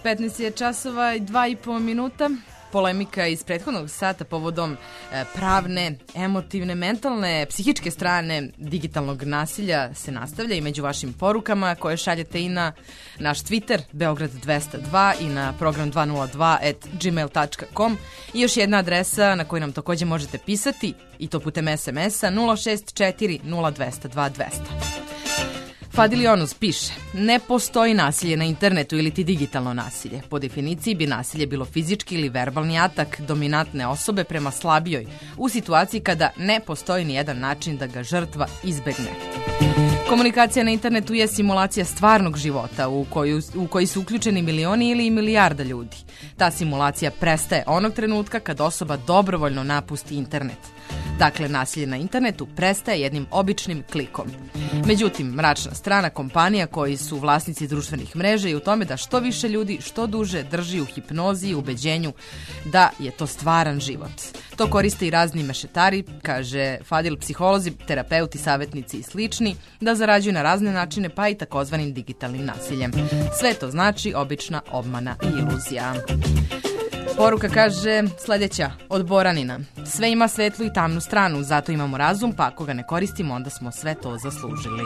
petnaest je časova i dva i po minuta. Polemika iz prethodnog sata povodom pravne, emotivne, mentalne, psihičke strane digitalnog nasilja se nastavlja i među vašim porukama koje šaljete i na naš Twitter Beograd dvesta dva i na program dvesta dva at gmail dot com i još jedna adresa na koju nam takođe možete pisati i to putem es em es a nula šest četiri nula dvesta dva dvesta. Fadil Jonus piše, ne postoji nasilje na internetu ili ti digitalno nasilje. Po definiciji bi nasilje bilo fizički ili verbalni atak dominantne osobe prema slabijoj u situaciji kada ne postoji ni jedan način da ga žrtva izbegne. Komunikacija na internetu je simulacija stvarnog života u, koju, u koji su uključeni milioni ili milijarda ljudi. Ta simulacija prestaje onog trenutka kad osoba dobrovoljno napusti internet. Dakle, nasilje na internetu prestaje jednim običnim klikom. Međutim, mračna strana kompanija koji su vlasnici društvenih mreža je u tome da što više ljudi što duže drži u hipnozi i ubeđenju da je to stvaran život. To koriste i razni mešetari, kaže Fadil, psiholozi, terapeuti, savjetnici i slični, da zarađuju na razne načine pa i takozvanim digitalnim nasiljem. Sve to znači obična obmana i iluzija. Poruka kaže sljedeća, od Boranina. Sve ima svetlu i tamnu stranu, zato imamo razum, pa ako ga ne koristimo, onda smo sve to zaslužili.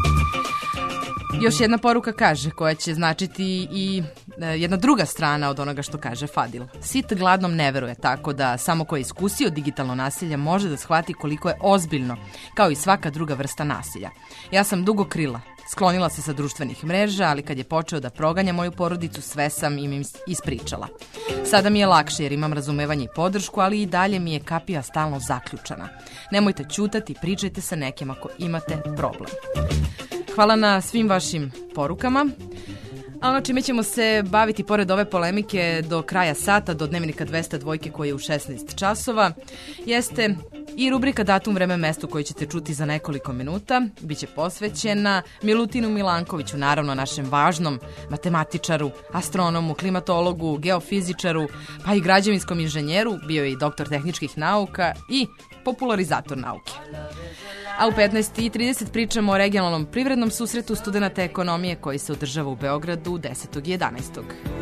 Još jedna poruka kaže, koja će značiti i e, jedna druga strana od onoga što kaže Fadil. Sit gladnom ne veruje, tako da samo ko je iskusio digitalno nasilje može da shvati koliko je ozbiljno, kao i svaka druga vrsta nasilja. Ja sam dugo krila. Sklonila se sa društvenih mreža, ali kad je počeo da proganja moju porodicu, sve sam im ispričala. Sada mi je lakše jer imam razumevanje i podršku, ali i dalje mi je kapija stalno zaključana. Nemojte ćutati, pričajte sa nekim ako imate problem. Hvala na svim vašim porukama. A ono čime ćemo se baviti pored ove polemike do kraja sata, do dnevnika dvesta dva koji je u šesnaest časova, jeste i rubrika Datum, vreme, mesto koju ćete čuti za nekoliko minuta. Biće posvećena Milutinu Milankoviću, naravno našem važnom matematičaru, astronomu, klimatologu, geofizičaru, pa i građevinskom inženjeru, bio je i doktor tehničkih nauka i popularizator nauke. A u petnaest i trideset pričamo o regionalnom privrednom susretu studenata ekonomije koji se održava u Beogradu desetog jedanaestog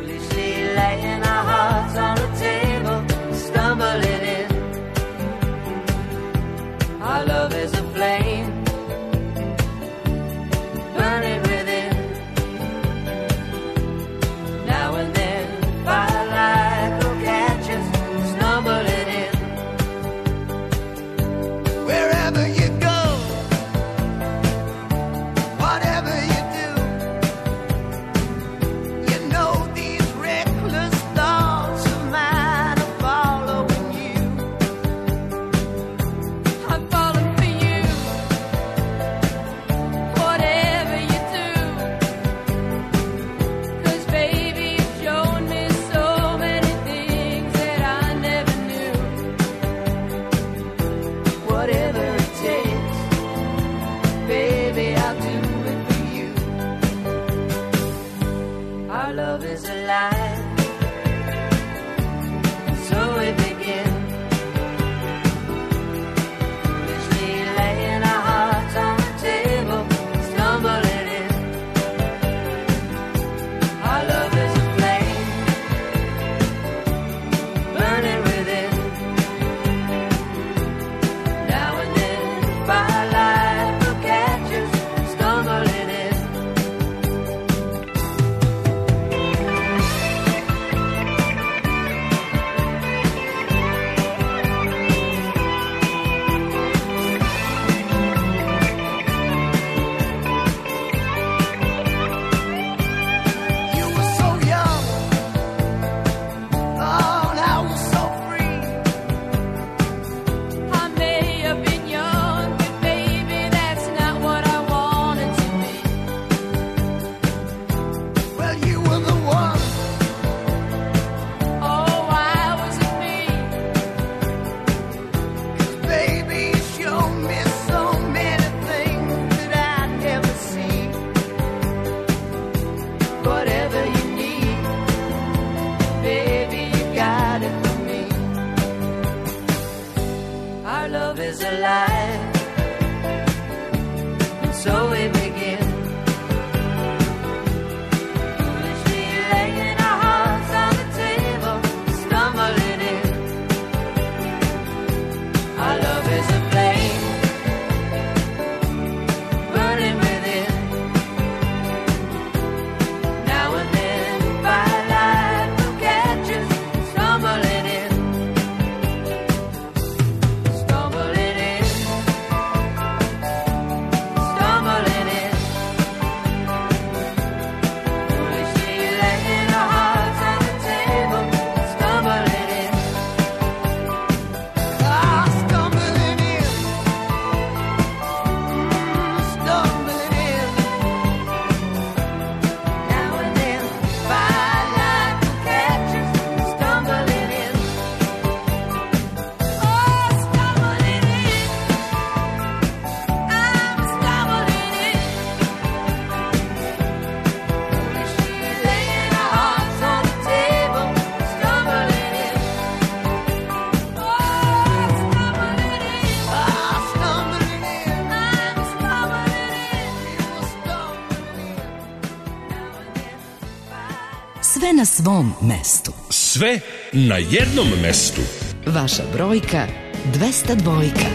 Our love is a flame, burning within. Now and then, firelight will catch us, stumbling in. Wherever you go, whatever you do, you know these reckless thoughts of mine are following you. I'm falling for you. Sve na svom mestu. Sve na jednom mestu. Vaša brojka dvesta dvojka.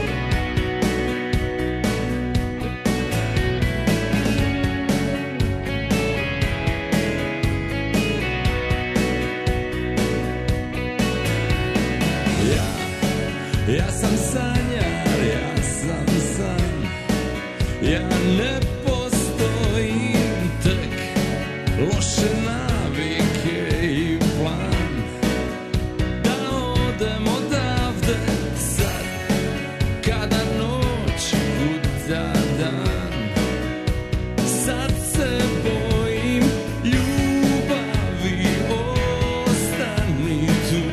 Ja sam sanjar, ja sam san. Ja ne postojim, tek loše navike i plan. Da odem odavde sad, kada noć puta dan. Sad se bojim ljubavi, ostani tu.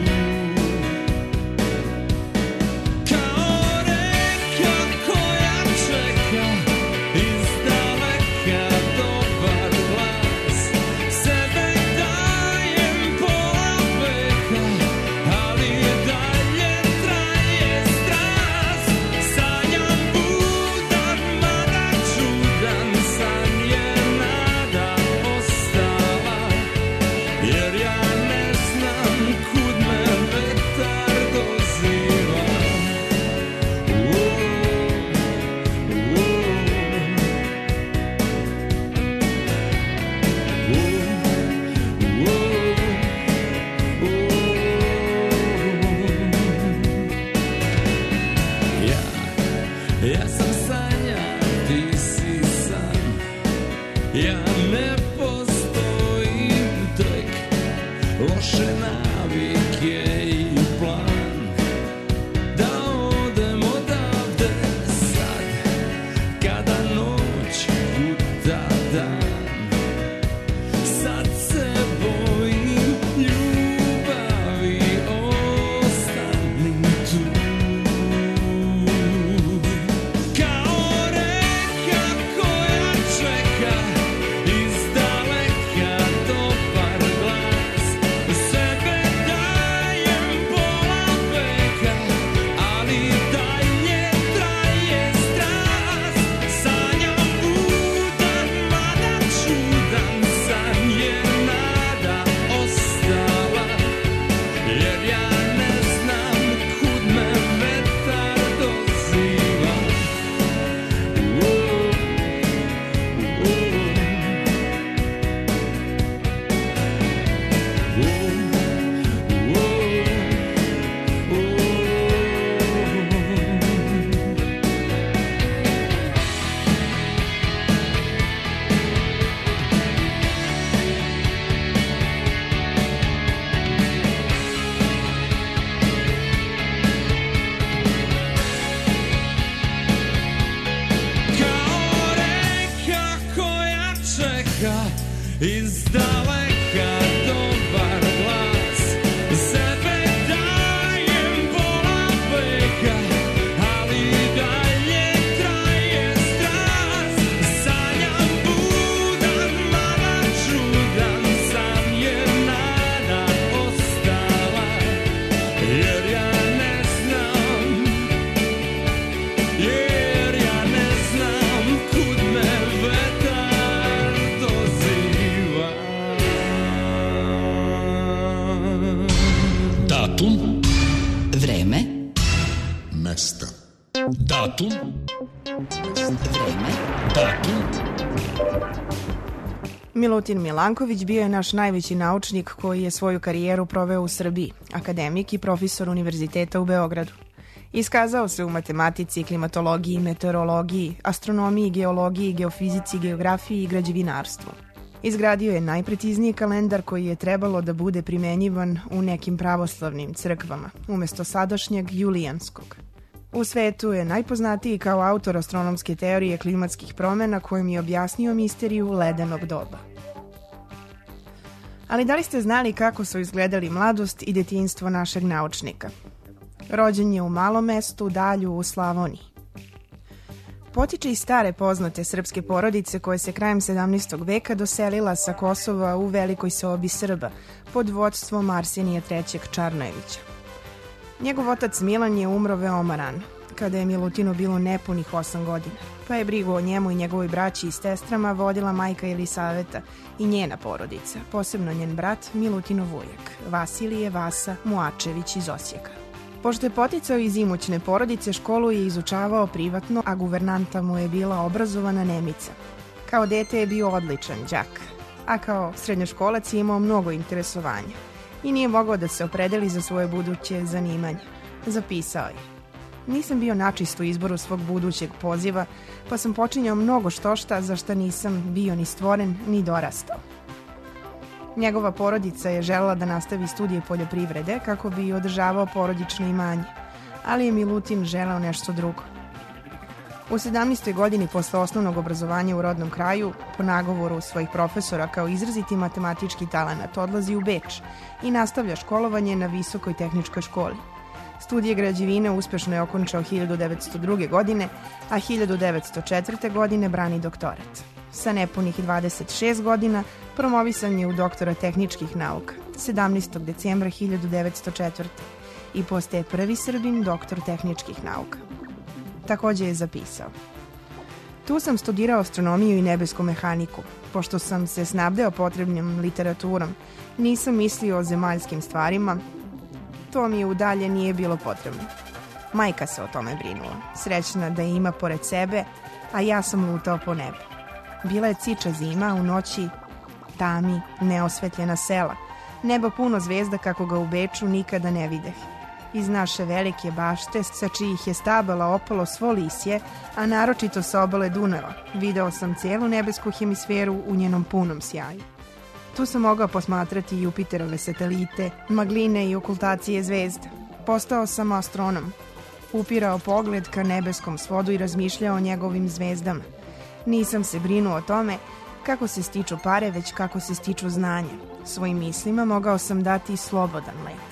Datum. Vreme. Datum. Milutin Milanković bio je naš najveći naučnik koji je svoju karijeru proveo u Srbiji, akademik i profesor Univerziteta u Beogradu. Iskazao se u matematici, klimatologiji, meteorologiji, astronomiji, geologiji, geofizici, geografiji i građevinarstvu. Izgradio je najprecizniji kalendar koji je trebalo da bude primenjivan u nekim pravoslavnim crkvama, umesto sadašnjeg julijanskog. U svetu je najpoznatiji kao autor astronomske teorije klimatskih promena kojim je objasnio misteriju ledenog doba. Ali da li ste znali kako su izgledali mladost i detinjstvo našeg naučnika? Rođen je u malom mestu Dalju u Slavoniji. Potiče iz stare poznate srpske porodice koje se krajem sedamnaestog veka doselila sa Kosova u velikoj sobi Srba pod vodstvom Arsenija trećeg Čarnojevića. Njegov otac Milan je umro veoma rano. kada je Milutinu bilo nepunih osam godina, pa je brigu o njemu i njegovoj braći i sestrama vodila majka Elisaveta i njena porodica, posebno njen brat Milutinov ujak, Vasilije Vasa Muačević iz Osijeka. Pošto je poticao iz imućne porodice, školu je izučavao privatno, a guvernanta mu je bila obrazovana Nemica. Kao dete je bio odličan đak, a kao srednjoškolac je imao mnogo interesovanja i nije mogao da se opredeli za svoje buduće zanimanje. Zapisao je: nisam bio načisto u izboru svog budućeg poziva, pa sam počinjao mnogo štošta za šta nisam bio ni stvoren ni dorastao. Njegova porodica je želela da nastavi studije poljoprivrede kako bi održavao porodično imanje, ali je Milutin želeo nešto drugo. U sedamnaestoj godini posle osnovnog obrazovanja u rodnom kraju, po nagovoru svojih profesora kao izraziti matematički talenat, odlazi u Beč i nastavlja školovanje na Visokoj tehničkoj školi. Studije građevine uspešno je okončao hiljadu devetsto druge. godine, a hiljadu devetsto četvrte. godine brani doktorat. Sa nepunih dvadeset šest godina promovisan je u doktora tehničkih nauka sedamnaestog decembra hiljadu devetsto četvrte. i postaje prvi Srbin doktor tehničkih nauka. Takođe je zapisao: tu sam studirao astronomiju i nebesku mehaniku. Pošto sam se snabdeo potrebnim literaturom, nisam mislio o zemaljskim stvarima, to mi u dalje nije bilo potrebno. Majka se o tome brinula, srećna da je ima pored sebe, a ja sam lutao po nebu. Bila je ciča zima, u noći tami, neosvetljena sela, nebo puno zvezda kako ga u Beču nikada ne videh. Iz naše velike bašte, sa čijih je stabala opalo svo lisje, a naročito sa obale Dunava, video sam cijelu nebesku hemisferu u njenom punom sjaju. Tu sam mogao posmatrati Jupiterove satelite, magline i okultacije zvezda. Postao sam astronom. Upirao pogled ka nebeskom svodu i razmišljao o njegovim zvezdama. Nisam se brinuo o tome kako se stiču pare, već kako se stiču znanja. Svojim mislima mogao sam dati slobodan let.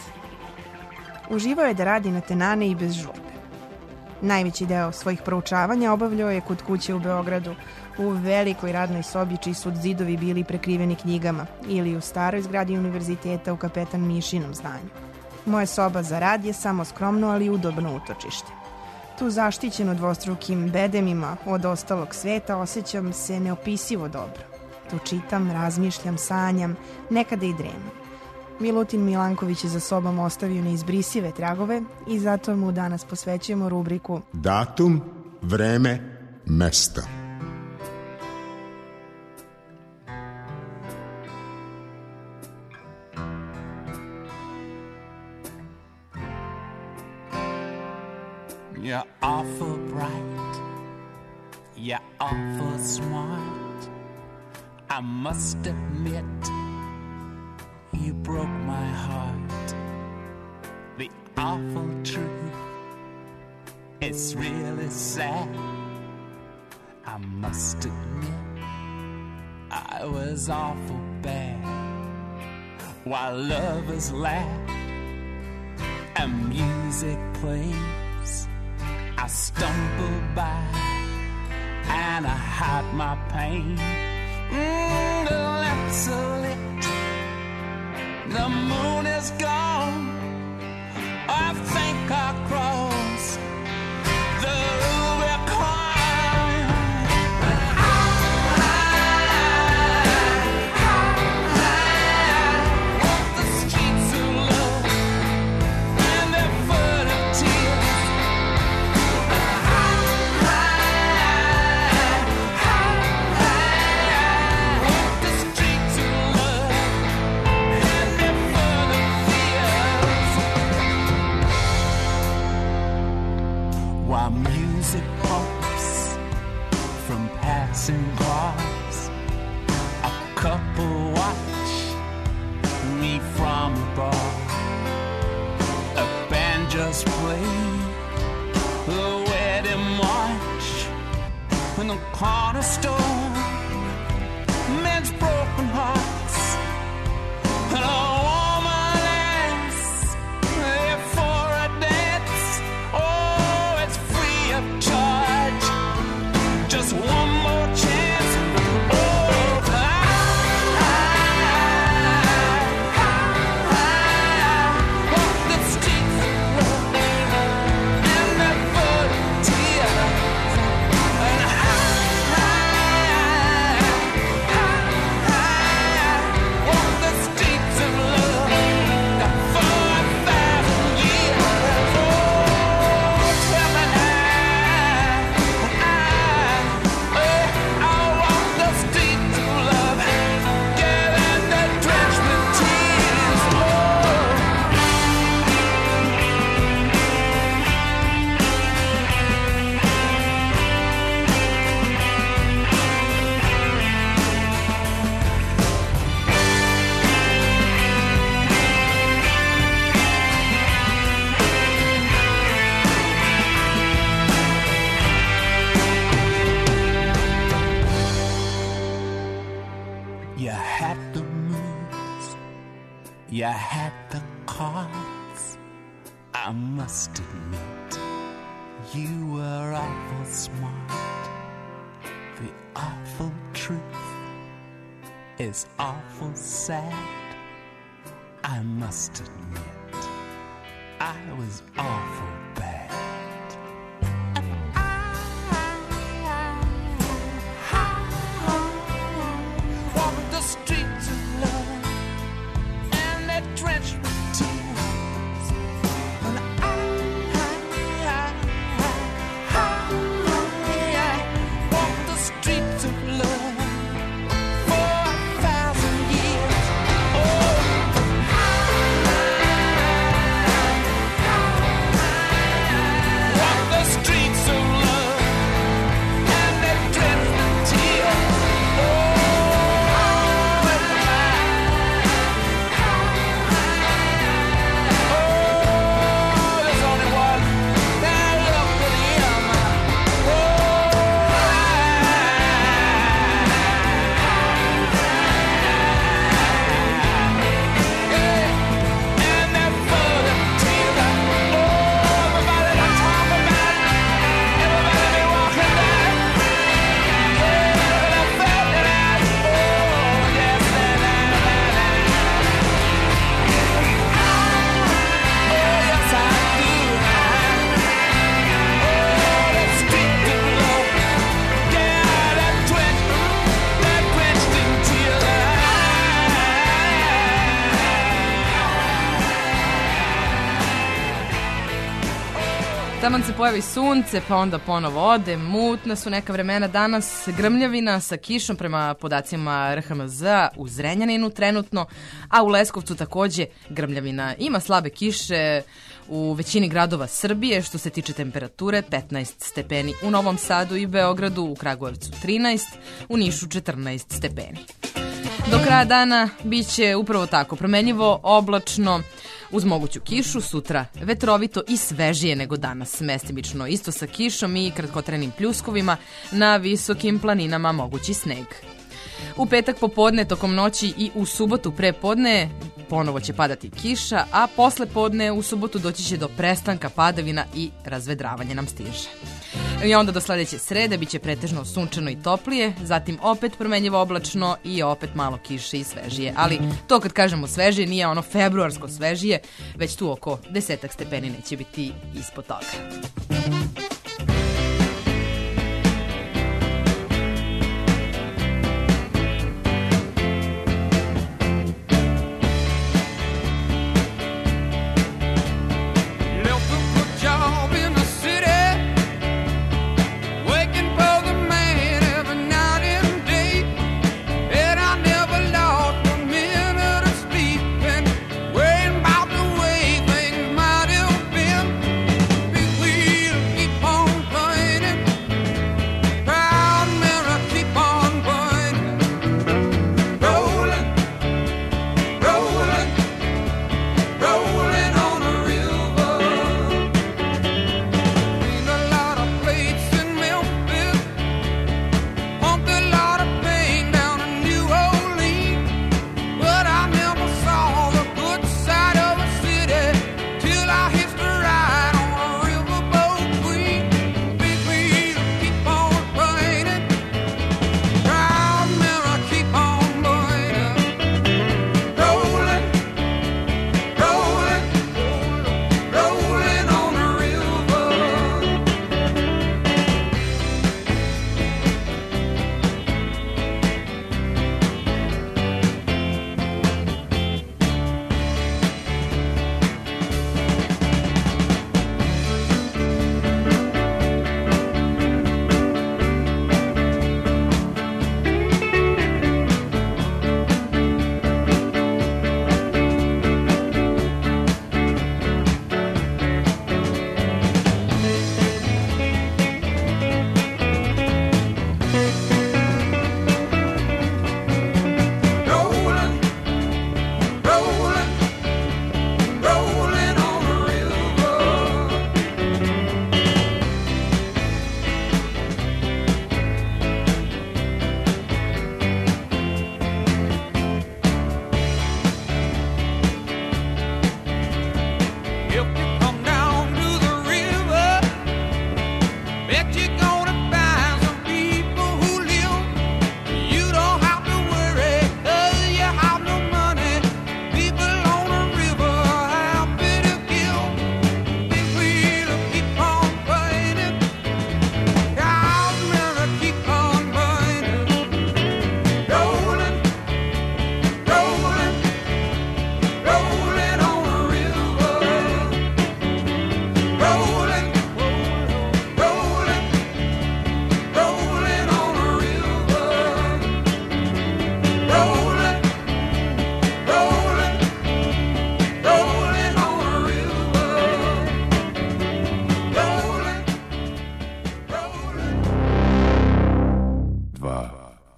Uživao je da radi na tenane i bez žurbe. Najveći deo svojih proučavanja obavljao je kod kuće u Beogradu, u velikoj radnoj sobi čiji su zidovi bili prekriveni knjigama, ili u staroj zgradi univerziteta u Kapetan Mišinom zdanju. Moja soba za rad je samo skromno, ali udobno utočište. Tu zaštićeno dvostrukim bedemima od ostalog sveta osjećam se neopisivo dobro. Tu čitam, razmišljam, sanjam, nekada i dremam. Milutin Milanković je za sobom ostavio neizbrisive tragove i zato mu danas posvećujemo rubriku Datum, vreme, mesto. You're awful bright, you're awful smart. I must admit, you broke my heart. The awful truth, it's really sad. I must admit, I was awful bad. While lovers laugh and music plays, I stumble by and I hide my pain. Mm, the lamps are lit, the moon is gone. I think I'll cross the Rubicon. Walk the streets of love and they're full of tears. Walk the streets of love and they're full of fears. While music pops from passing cars, a couple watch me from the bar. A band just played the wedding march in the corner store. Men's broken hearts and a woman asks if for a dance. Oh, it's free of charge. Just one more chance. Oh, I, I, I walk the streets of love and they're full of You had the cards, I must admit. You were awful smart. The awful truth is awful sad. I must admit, I was awful bad. Walking the streets of love, and they drenched with tears. And I, I, I, I, I walked the streets of love for a thousand years. Oh, walked the streets of love, and they drenched with tears. Taman se pojavi sunce, pa onda ponovo ode, mutna su neka vremena danas, grmljavina sa kišom prema podacima R H M Z u Zrenjaninu trenutno, a u Leskovcu takođe grmljavina. Ima slabe kiše u većini gradova Srbije, što se tiče temperature, petnaest stepeni u Novom Sadu i Beogradu, u Kragujevcu trinaest, u Nišu četrnaest stepeni. Do kraja dana biće upravo tako, promenljivo, oblačno, uz moguću kišu, sutra vetrovito i svežije nego danas, mestimično isto sa kišom i kratkotrenim pljuskovima, na visokim planinama mogući sneg. U petak popodne, tokom noći i u subotu pre podne ponovo će padati kiša, a posle podne u subotu doći će do prestanka padavina i razvedravanje nam stiže. I onda do sledeće srede biće pretežno sunčano i toplije, zatim opet promenljivo oblačno i opet malo kiše i svežije. Ali to kad kažemo svežije nije ono februarsko svežije, već tu oko desetak stepeni neće biti ispod toga. Waiting about the way things might have been. Big wheel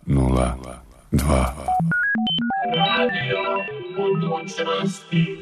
nula dva. Radio budućnosti.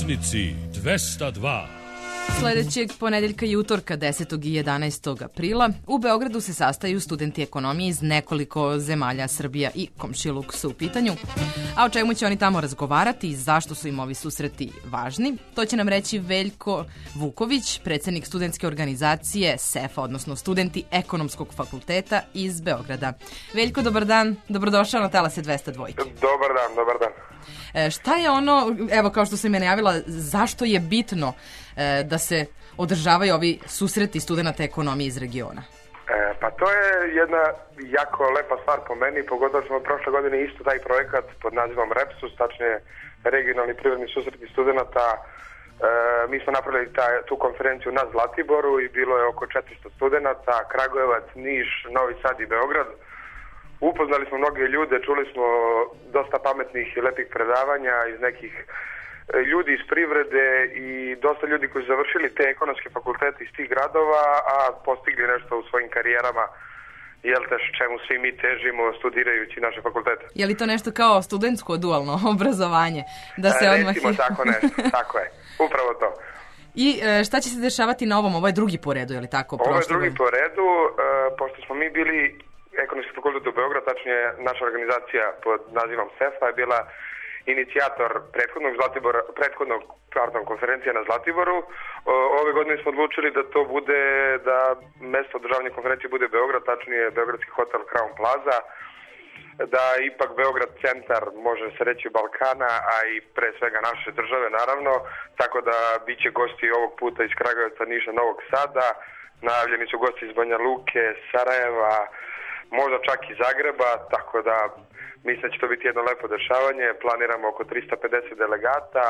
Učesnici dvesta dva. Sledećeg ponedeljka i utorka desetog i jedanaestog aprila u Beogradu se sastaju studenti ekonomije iz nekoliko zemalja. Srbija i komšiluk su u pitanju. A o čemu će oni tamo razgovarati i zašto su im ovi susreti važni, to će nam reći Veljko Vuković, predsednik studentske organizacije S E F A, odnosno studenti ekonomskog fakulteta iz Beograda. Veljko, dobar dan, dobrodošao na Talase dvesta dva. Dobar dan, dobar dan. E, šta je ono, evo kao što sam je najavila, zašto je bitno e, da se održavaju ovi susreti studenta ekonomije iz regiona? E, pa to je jedna jako lepa stvar po meni, pogotovo smo prošle godine isto taj projekat pod nazivom REPSUS, tačnije regionalni privredni susreti studenta. E, mi smo napravili ta, tu konferenciju na Zlatiboru i bilo je oko četiristo studenta, Kragujevac, Niš, Novi Sad i Beograd. Upoznali smo mnoge ljude, čuli smo dosta pametnih i lepih predavanja iz nekih ljudi iz privrede i dosta ljudi koji su završili te ekonomske fakultete iz tih gradova, a postigli nešto u svojim karijerama, jel te čemu svi mi težimo studirajući naše fakultete. Je li to nešto kao studentsko dualno obrazovanje? Da se odmah... Recimo tako nešto, tako je, upravo to. I e, šta će se dešavati na ovom? Ovo je drugi po redu, je li tako? Ovo je drugi po redu, e, pošto smo mi bili ekonomski fakultet u Beogradu, tačnije naša organizacija pod nazivom S E F A je bila inicijator prethodnog Zlatibora, prethodnog pardon, konferencija na Zlatiboru. Ove godine smo odlučili da to bude, da mesto održavanja konferencije bude Beograd, tačnije Beogradski hotel Crown Plaza, da ipak Beograd centar, može se reći, Balkana, a i pre svega naše države naravno, tako da bit će gosti ovog puta iz Kragujevca, Niša, Novog Sada, najavljeni su gosti iz Banja Luke, Sarajeva, možda čak i Zagreba, tako da mislim da će to biti jedno lepo dešavanje. Planiramo oko trista pedeset delegata,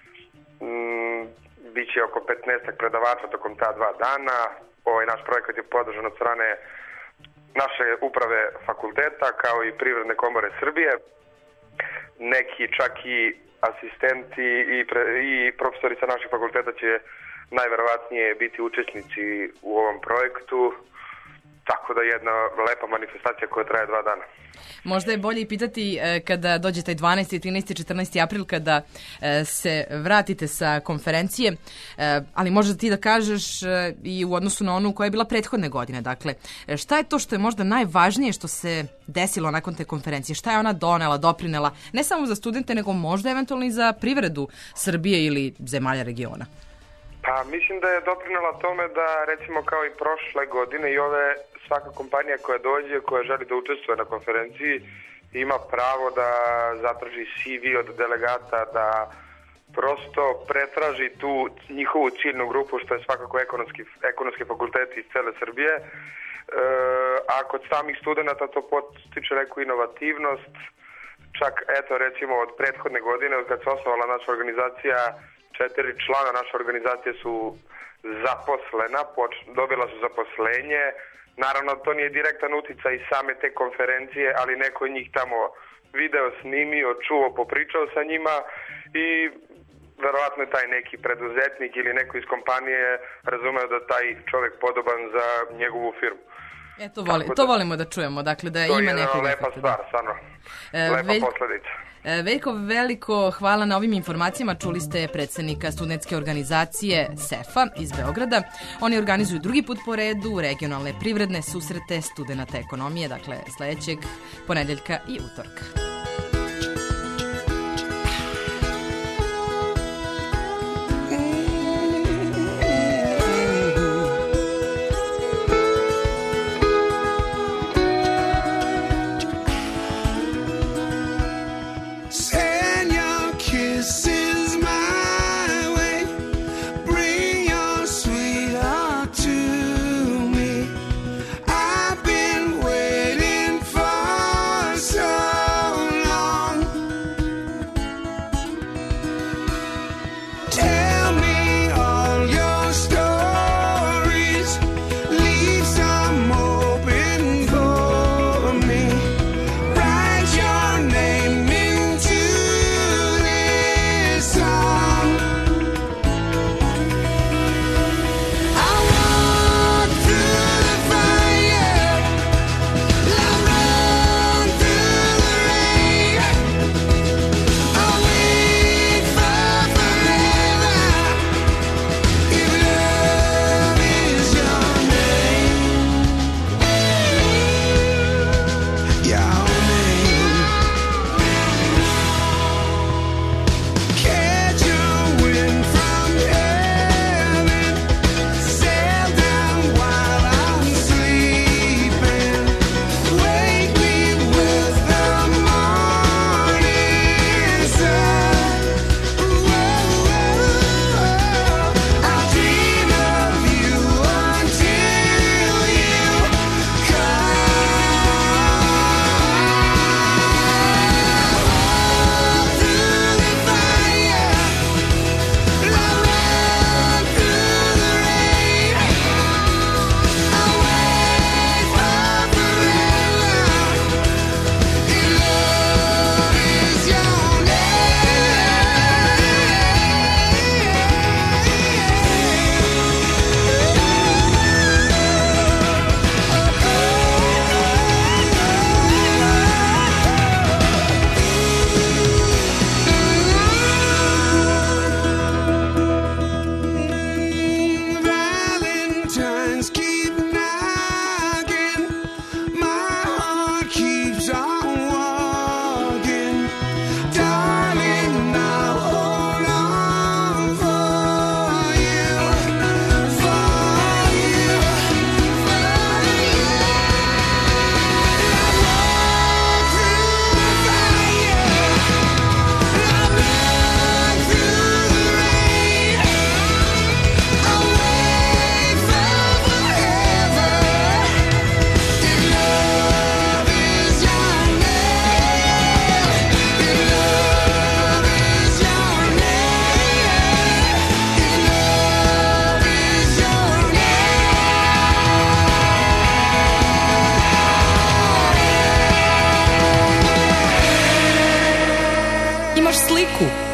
mm, bit će oko petnaest predavača tokom ta dva dana. Ovaj naš projekat je podržan od strane naše uprave fakulteta, kao i Privredne komore Srbije. Neki čak i asistenti i, pre, i profesori sa naših fakulteta će najverovatnije biti učesnici u ovom projektu. Tako da je jedna lepa manifestacija koja traje dva dana. Možda je bolje i pitati e, kada dođe taj dvanaesti, trinaesti, četrnaesti april kada e, se vratite sa konferencije, e, ali možda ti da kažeš e, i u odnosu na onu koja je bila prethodne godine. Dakle, e, šta je to što je možda najvažnije što se desilo nakon te konferencije? Šta je ona donela, doprinela, ne samo za studente, nego možda eventualno i za privredu Srbije ili zemalja regiona? Pa mislim da je doprinela tome da recimo kao i prošle godine i ove svaka kompanija koja dođe, koja želi da učestvuje na konferenciji ima pravo da zatraži C V od delegata, da prosto pretraži tu njihovu ciljnu grupu, što je svakako ekonomski, ekonomski fakulteti iz cele Srbije. E, a kod samih studenta to potiče neku inovativnost. Čak eto recimo od prethodne godine, od kad se osnovala naša organizacija, četiri člana naše organizacije su zaposlena, dobila su zaposlenje. Naravno, to nije direktan uticaj same te konferencije, ali neko je njih tamo video, snimio, čuo, popričao sa njima i verovatno je taj neki preduzetnik ili neko iz kompanije razumeo da taj čovjek podoban za njegovu firmu. E, to, voli, da, to volimo da čujemo, dakle da ima nekog efekta. To je lepa stvar, stvarno. E, lepa velj... posledica. Veljko, veliko hvala na ovim informacijama. Čuli ste predsednika studentske organizacije S E F A iz Beograda. Oni organizuju drugi put po redu regionalne privredne susrete studenta ekonomije, dakle sledećeg ponedeljka i utorka. I've been waiting for so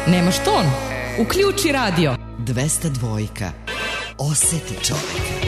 Nemaš ton? Uključi radio. dvesta dvojka. Oseti čoveka.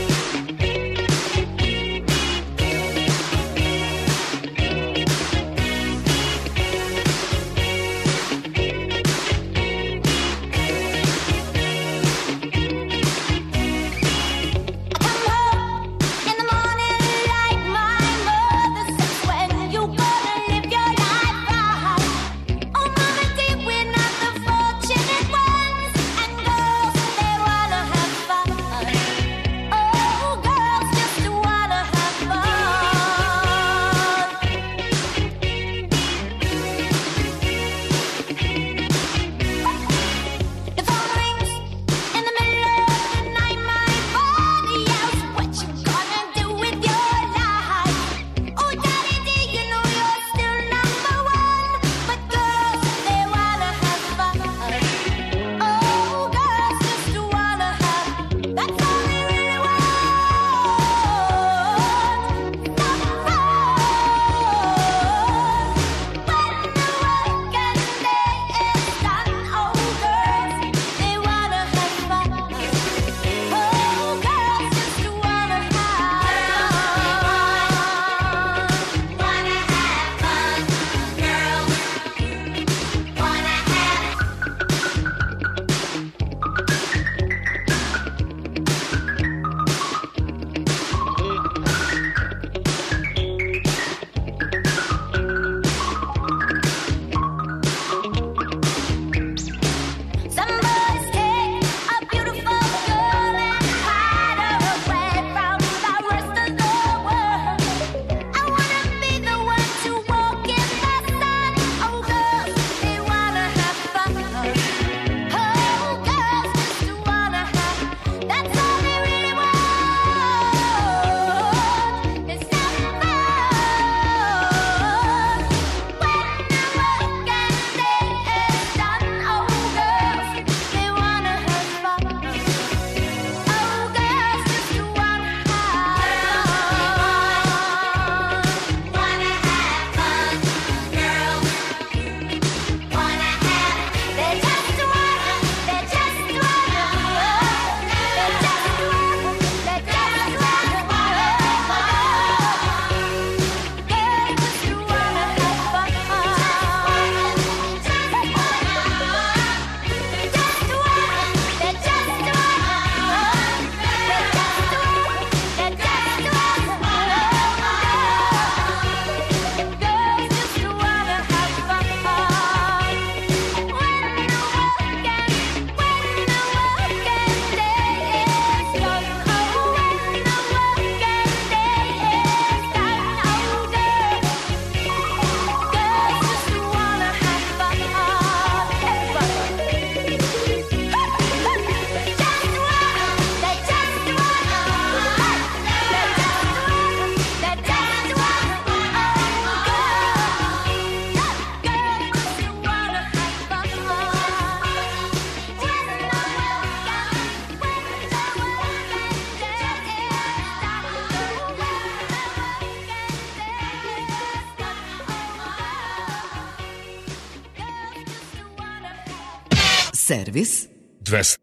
Servis dvesta.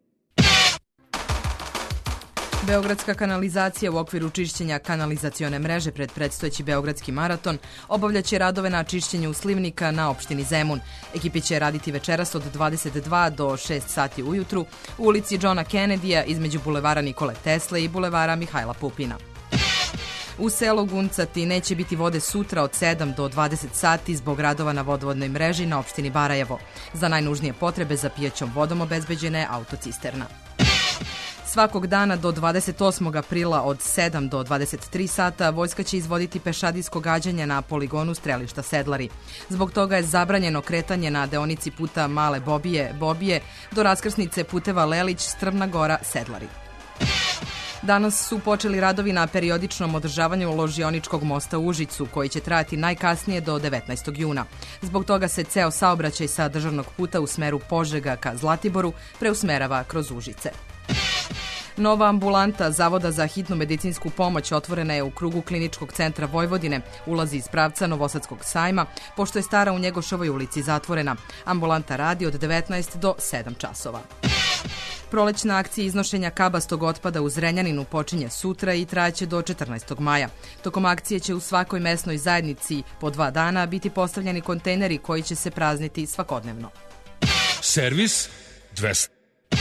Beogradska kanalizacija u okviru čišćenja kanalizacione mreže pred predstojeći Beogradski maraton obavljaće radove na čišćenju slivnika na opštini Zemun. Ekipi će raditi večeras od dvadeset dva do šest sati ujutru u ulici Johna Kennedyja između bulevara Nikole Tesle i bulevara Mihajla Pupina. U selu Guncati neće biti vode sutra od sedam do dvadeset sati zbog radova na vodovodnoj mreži na opštini Barajevo. Za najnužnije potrebe za pijaćom vodom obezbeđena je autocisterna. Svakog dana do dvadeset osmog aprila od sedam do dvadeset tri sata vojska će izvoditi pešadijsko gađanje na poligonu strelišta Sedlari. Zbog toga je zabranjeno kretanje na deonici puta Male Bobije, Bobije do raskrsnice puteva Lelić, Strvna Gora, Sedlari. Danas su počeli radovi na periodičnom održavanju ložioničkog mosta u Užicu, koji će trajati najkasnije do devetnaestog juna. Zbog toga se ceo saobraćaj sa državnog puta u smeru Požega ka Zlatiboru preusmerava kroz Užice. Nova ambulanta Zavoda za hitnu medicinsku pomoć otvorena je u krugu Kliničkog centra Vojvodine, ulazi iz pravca Novosadskog sajma, pošto je stara u Njegoševoj ulici zatvorena. Ambulanta radi od devetnaest do sedam časova. Prolećna akcija iznošenja kabastog otpada u Zrenjaninu počinje sutra i trajaće do četrnaestog maja. Tokom akcije će u svakoj mesnoj zajednici po dva dana biti postavljeni kontejneri koji će se prazniti svakodnevno. Servis dvesta.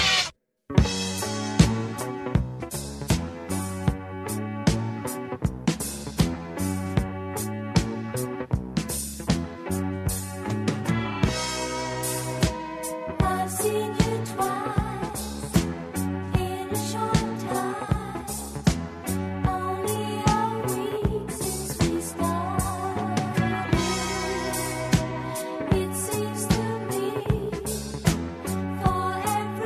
I've seen you twice in a short time, only a week since we started. It seems to me for every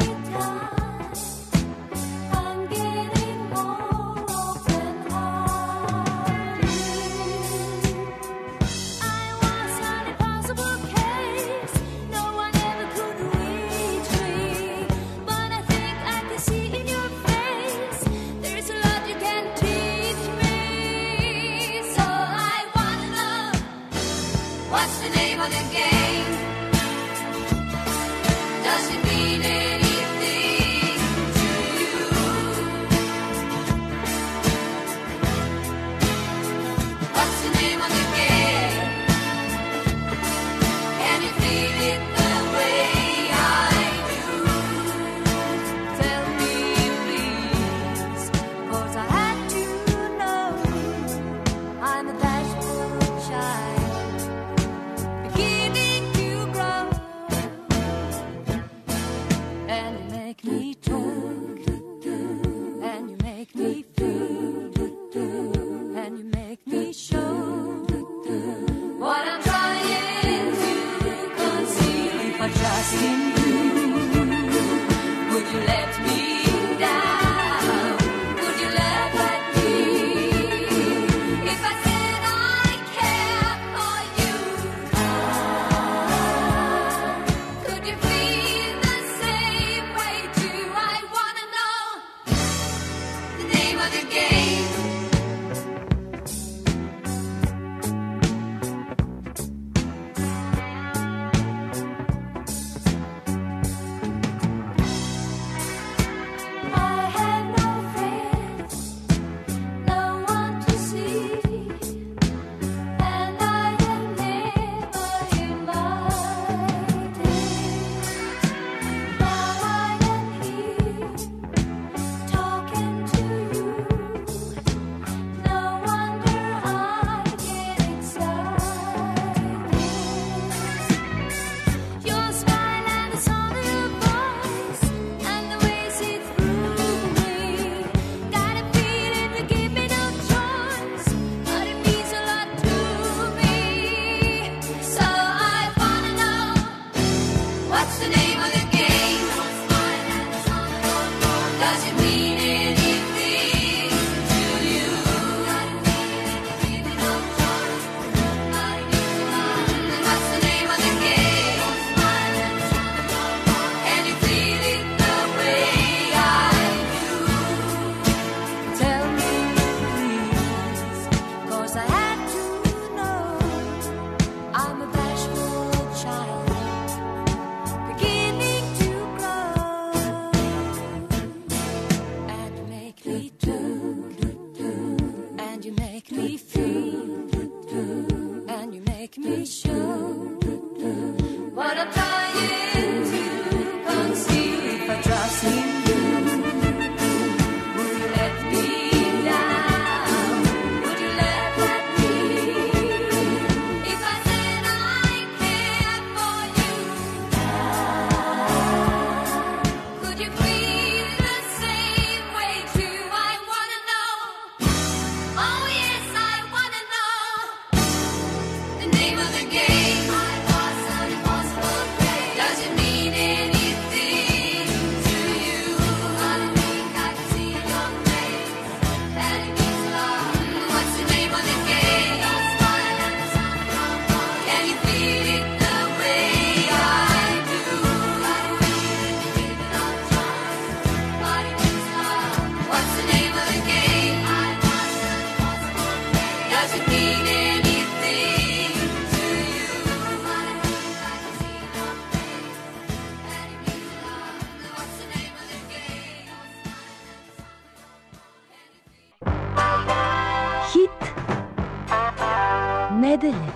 nedelje.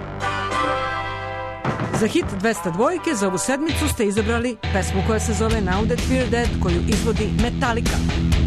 Za hit dvesta dvojke za ovu sedmicu ste izabrali pesmu koja se zove Now That We're Dead, koju izvodi Metallica.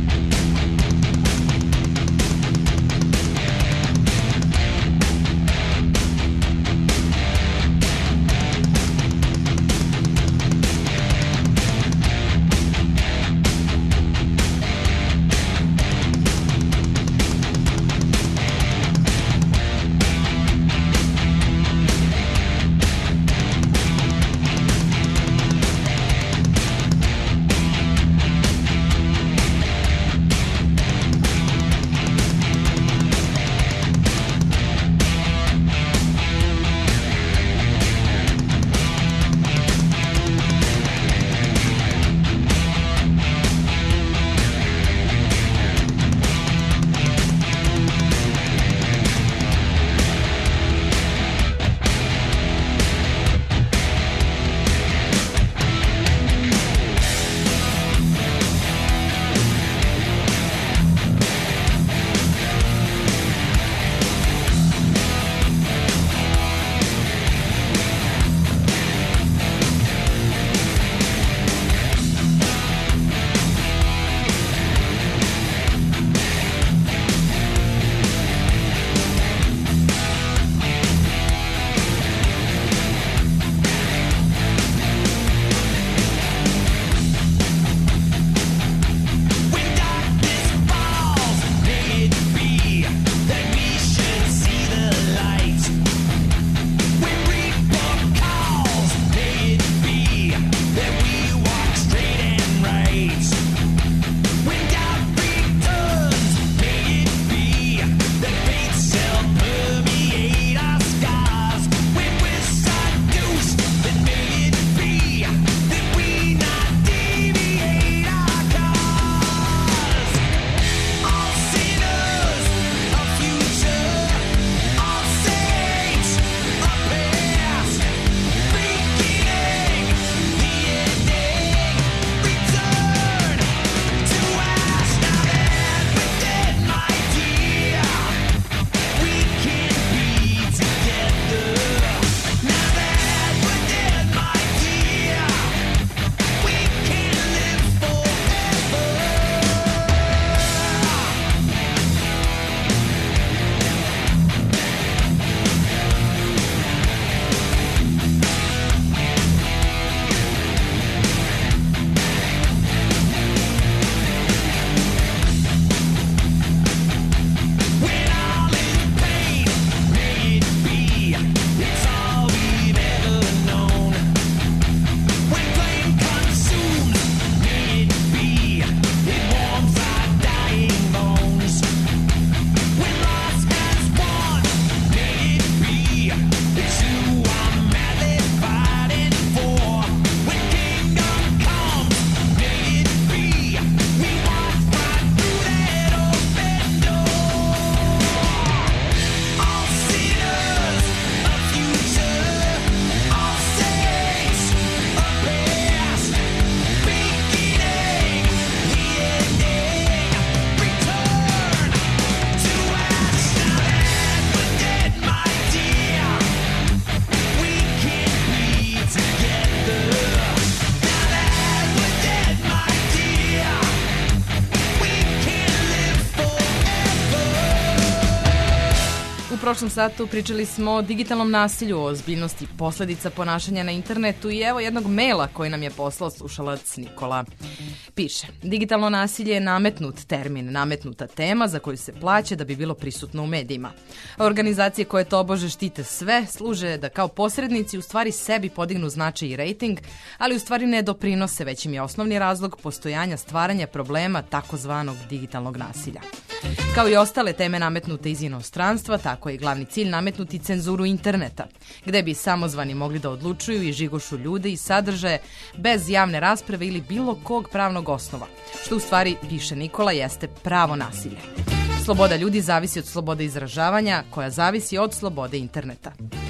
prošlom satu pričali smo o digitalnom nasilju, o ozbiljnosti posledica ponašanja na internetu i evo jednog maila koji nam je poslao slušalac Nikola. Piše, digitalno nasilje je nametnut termin, nametnuta tema za koju se plaća da bi bilo prisutno u medijima. Organizacije koje tobože štite sve služe da kao posrednici u stvari sebi podignu značaj i rejting, ali u stvari ne doprinose, već im je osnovni razlog postojanja stvaranja problema takozvanog digitalnog nasilja. Kao i ostale teme nametnute iz inostranstva, tako je glavni cilj nametnuti cenzuru interneta, gde bi samozvani mogli da odlučuju i žigošu ljude i sadržaje bez javne rasprave ili bilo kog pravnog osnova, što u stvari, piše Nikola, jeste pravo nasilje. Sloboda ljudi zavisi od slobode izražavanja, koja zavisi od slobode interneta.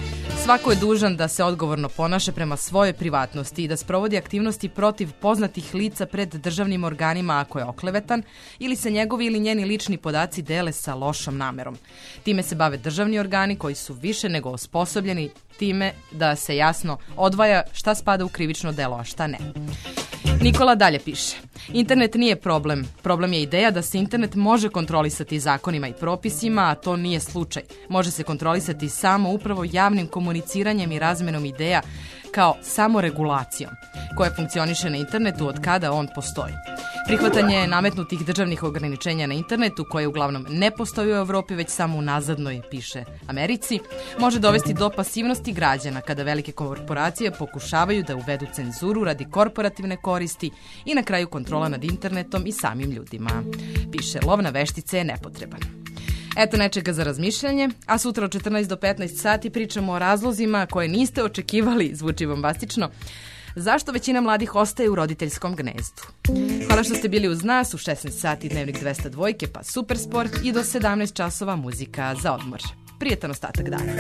Svako je dužan da se odgovorno ponaša prema svojoj privatnosti i da sprovodi aktivnosti protiv poznatih lica pred državnim organima ako je oklevetan ili se njegovi ili njeni lični podaci dele sa lošom namerom. Time se bave državni organi koji su više nego osposobljeni time da se jasno odvaja šta spada u krivično delo, a šta ne. Nikola dalje piše: internet nije problem. Problem je ideja da se internet može kontrolisati zakonima i propisima, a to nije slučaj. Može se kontrolisati samo upravo javnim komuniciranjem i razmenom ideja kao samoregulacijom, koja funkcioniše na internetu od kada on postoji. Prihvatanje nametnutih državnih ograničenja na internetu, koje uglavnom ne postoji u Evropi, već samo u nazadnoj, piše, Americi, može dovesti do pasivnosti građana kada velike korporacije pokušavaju da uvedu cenzuru radi korporativne koristi i na kraju kontrola nad internetom i samim ljudima. Piše, lov na veštice je nepotreban. Eto nečega za razmišljanje, a sutra od četrnaest do petnaest sati pričamo o razlozima koje niste očekivali, zvuči bombastično, zašto većina mladih ostaje u roditeljskom gnezdu. Hvala što ste bili uz nas u šesnaest sati Dnevnik dvesta dva, pa Super Sport i do sedamnaest časova muzika za odmor. Prijetan ostatak dana.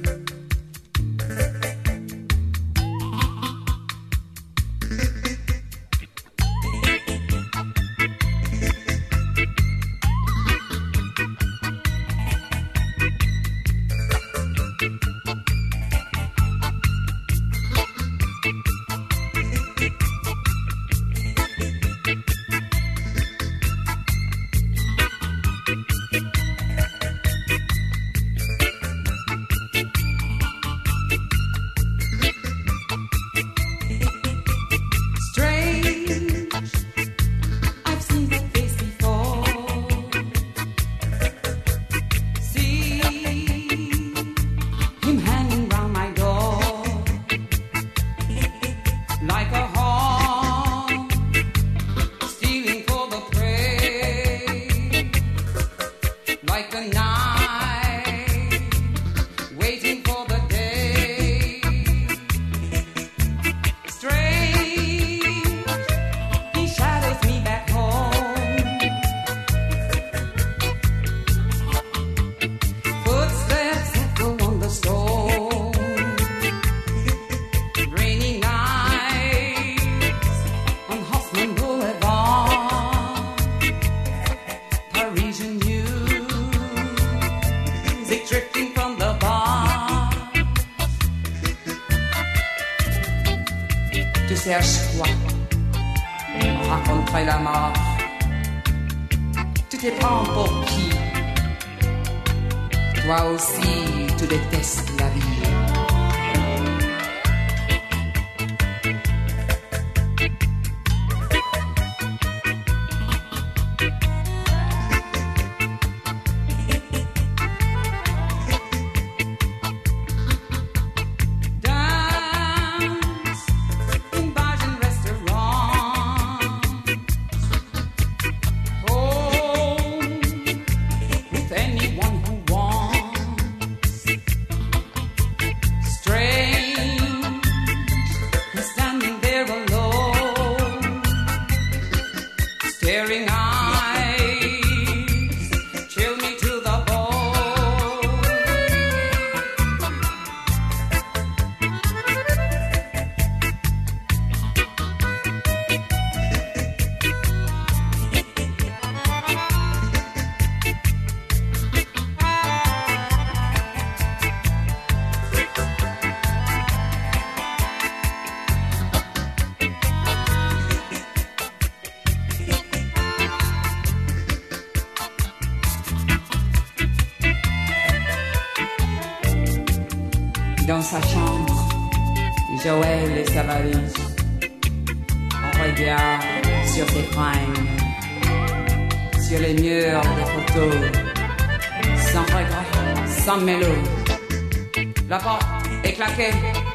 cherches quoi? Rencontrer la mort. Tu te prends pour qui? Toi aussi, tu détestes la vie. Dans sa chambre, Joël et sa valise. On regarde sur ses fringues, sur les murs des photos, sans regret, sans mélo. La porte est claquée.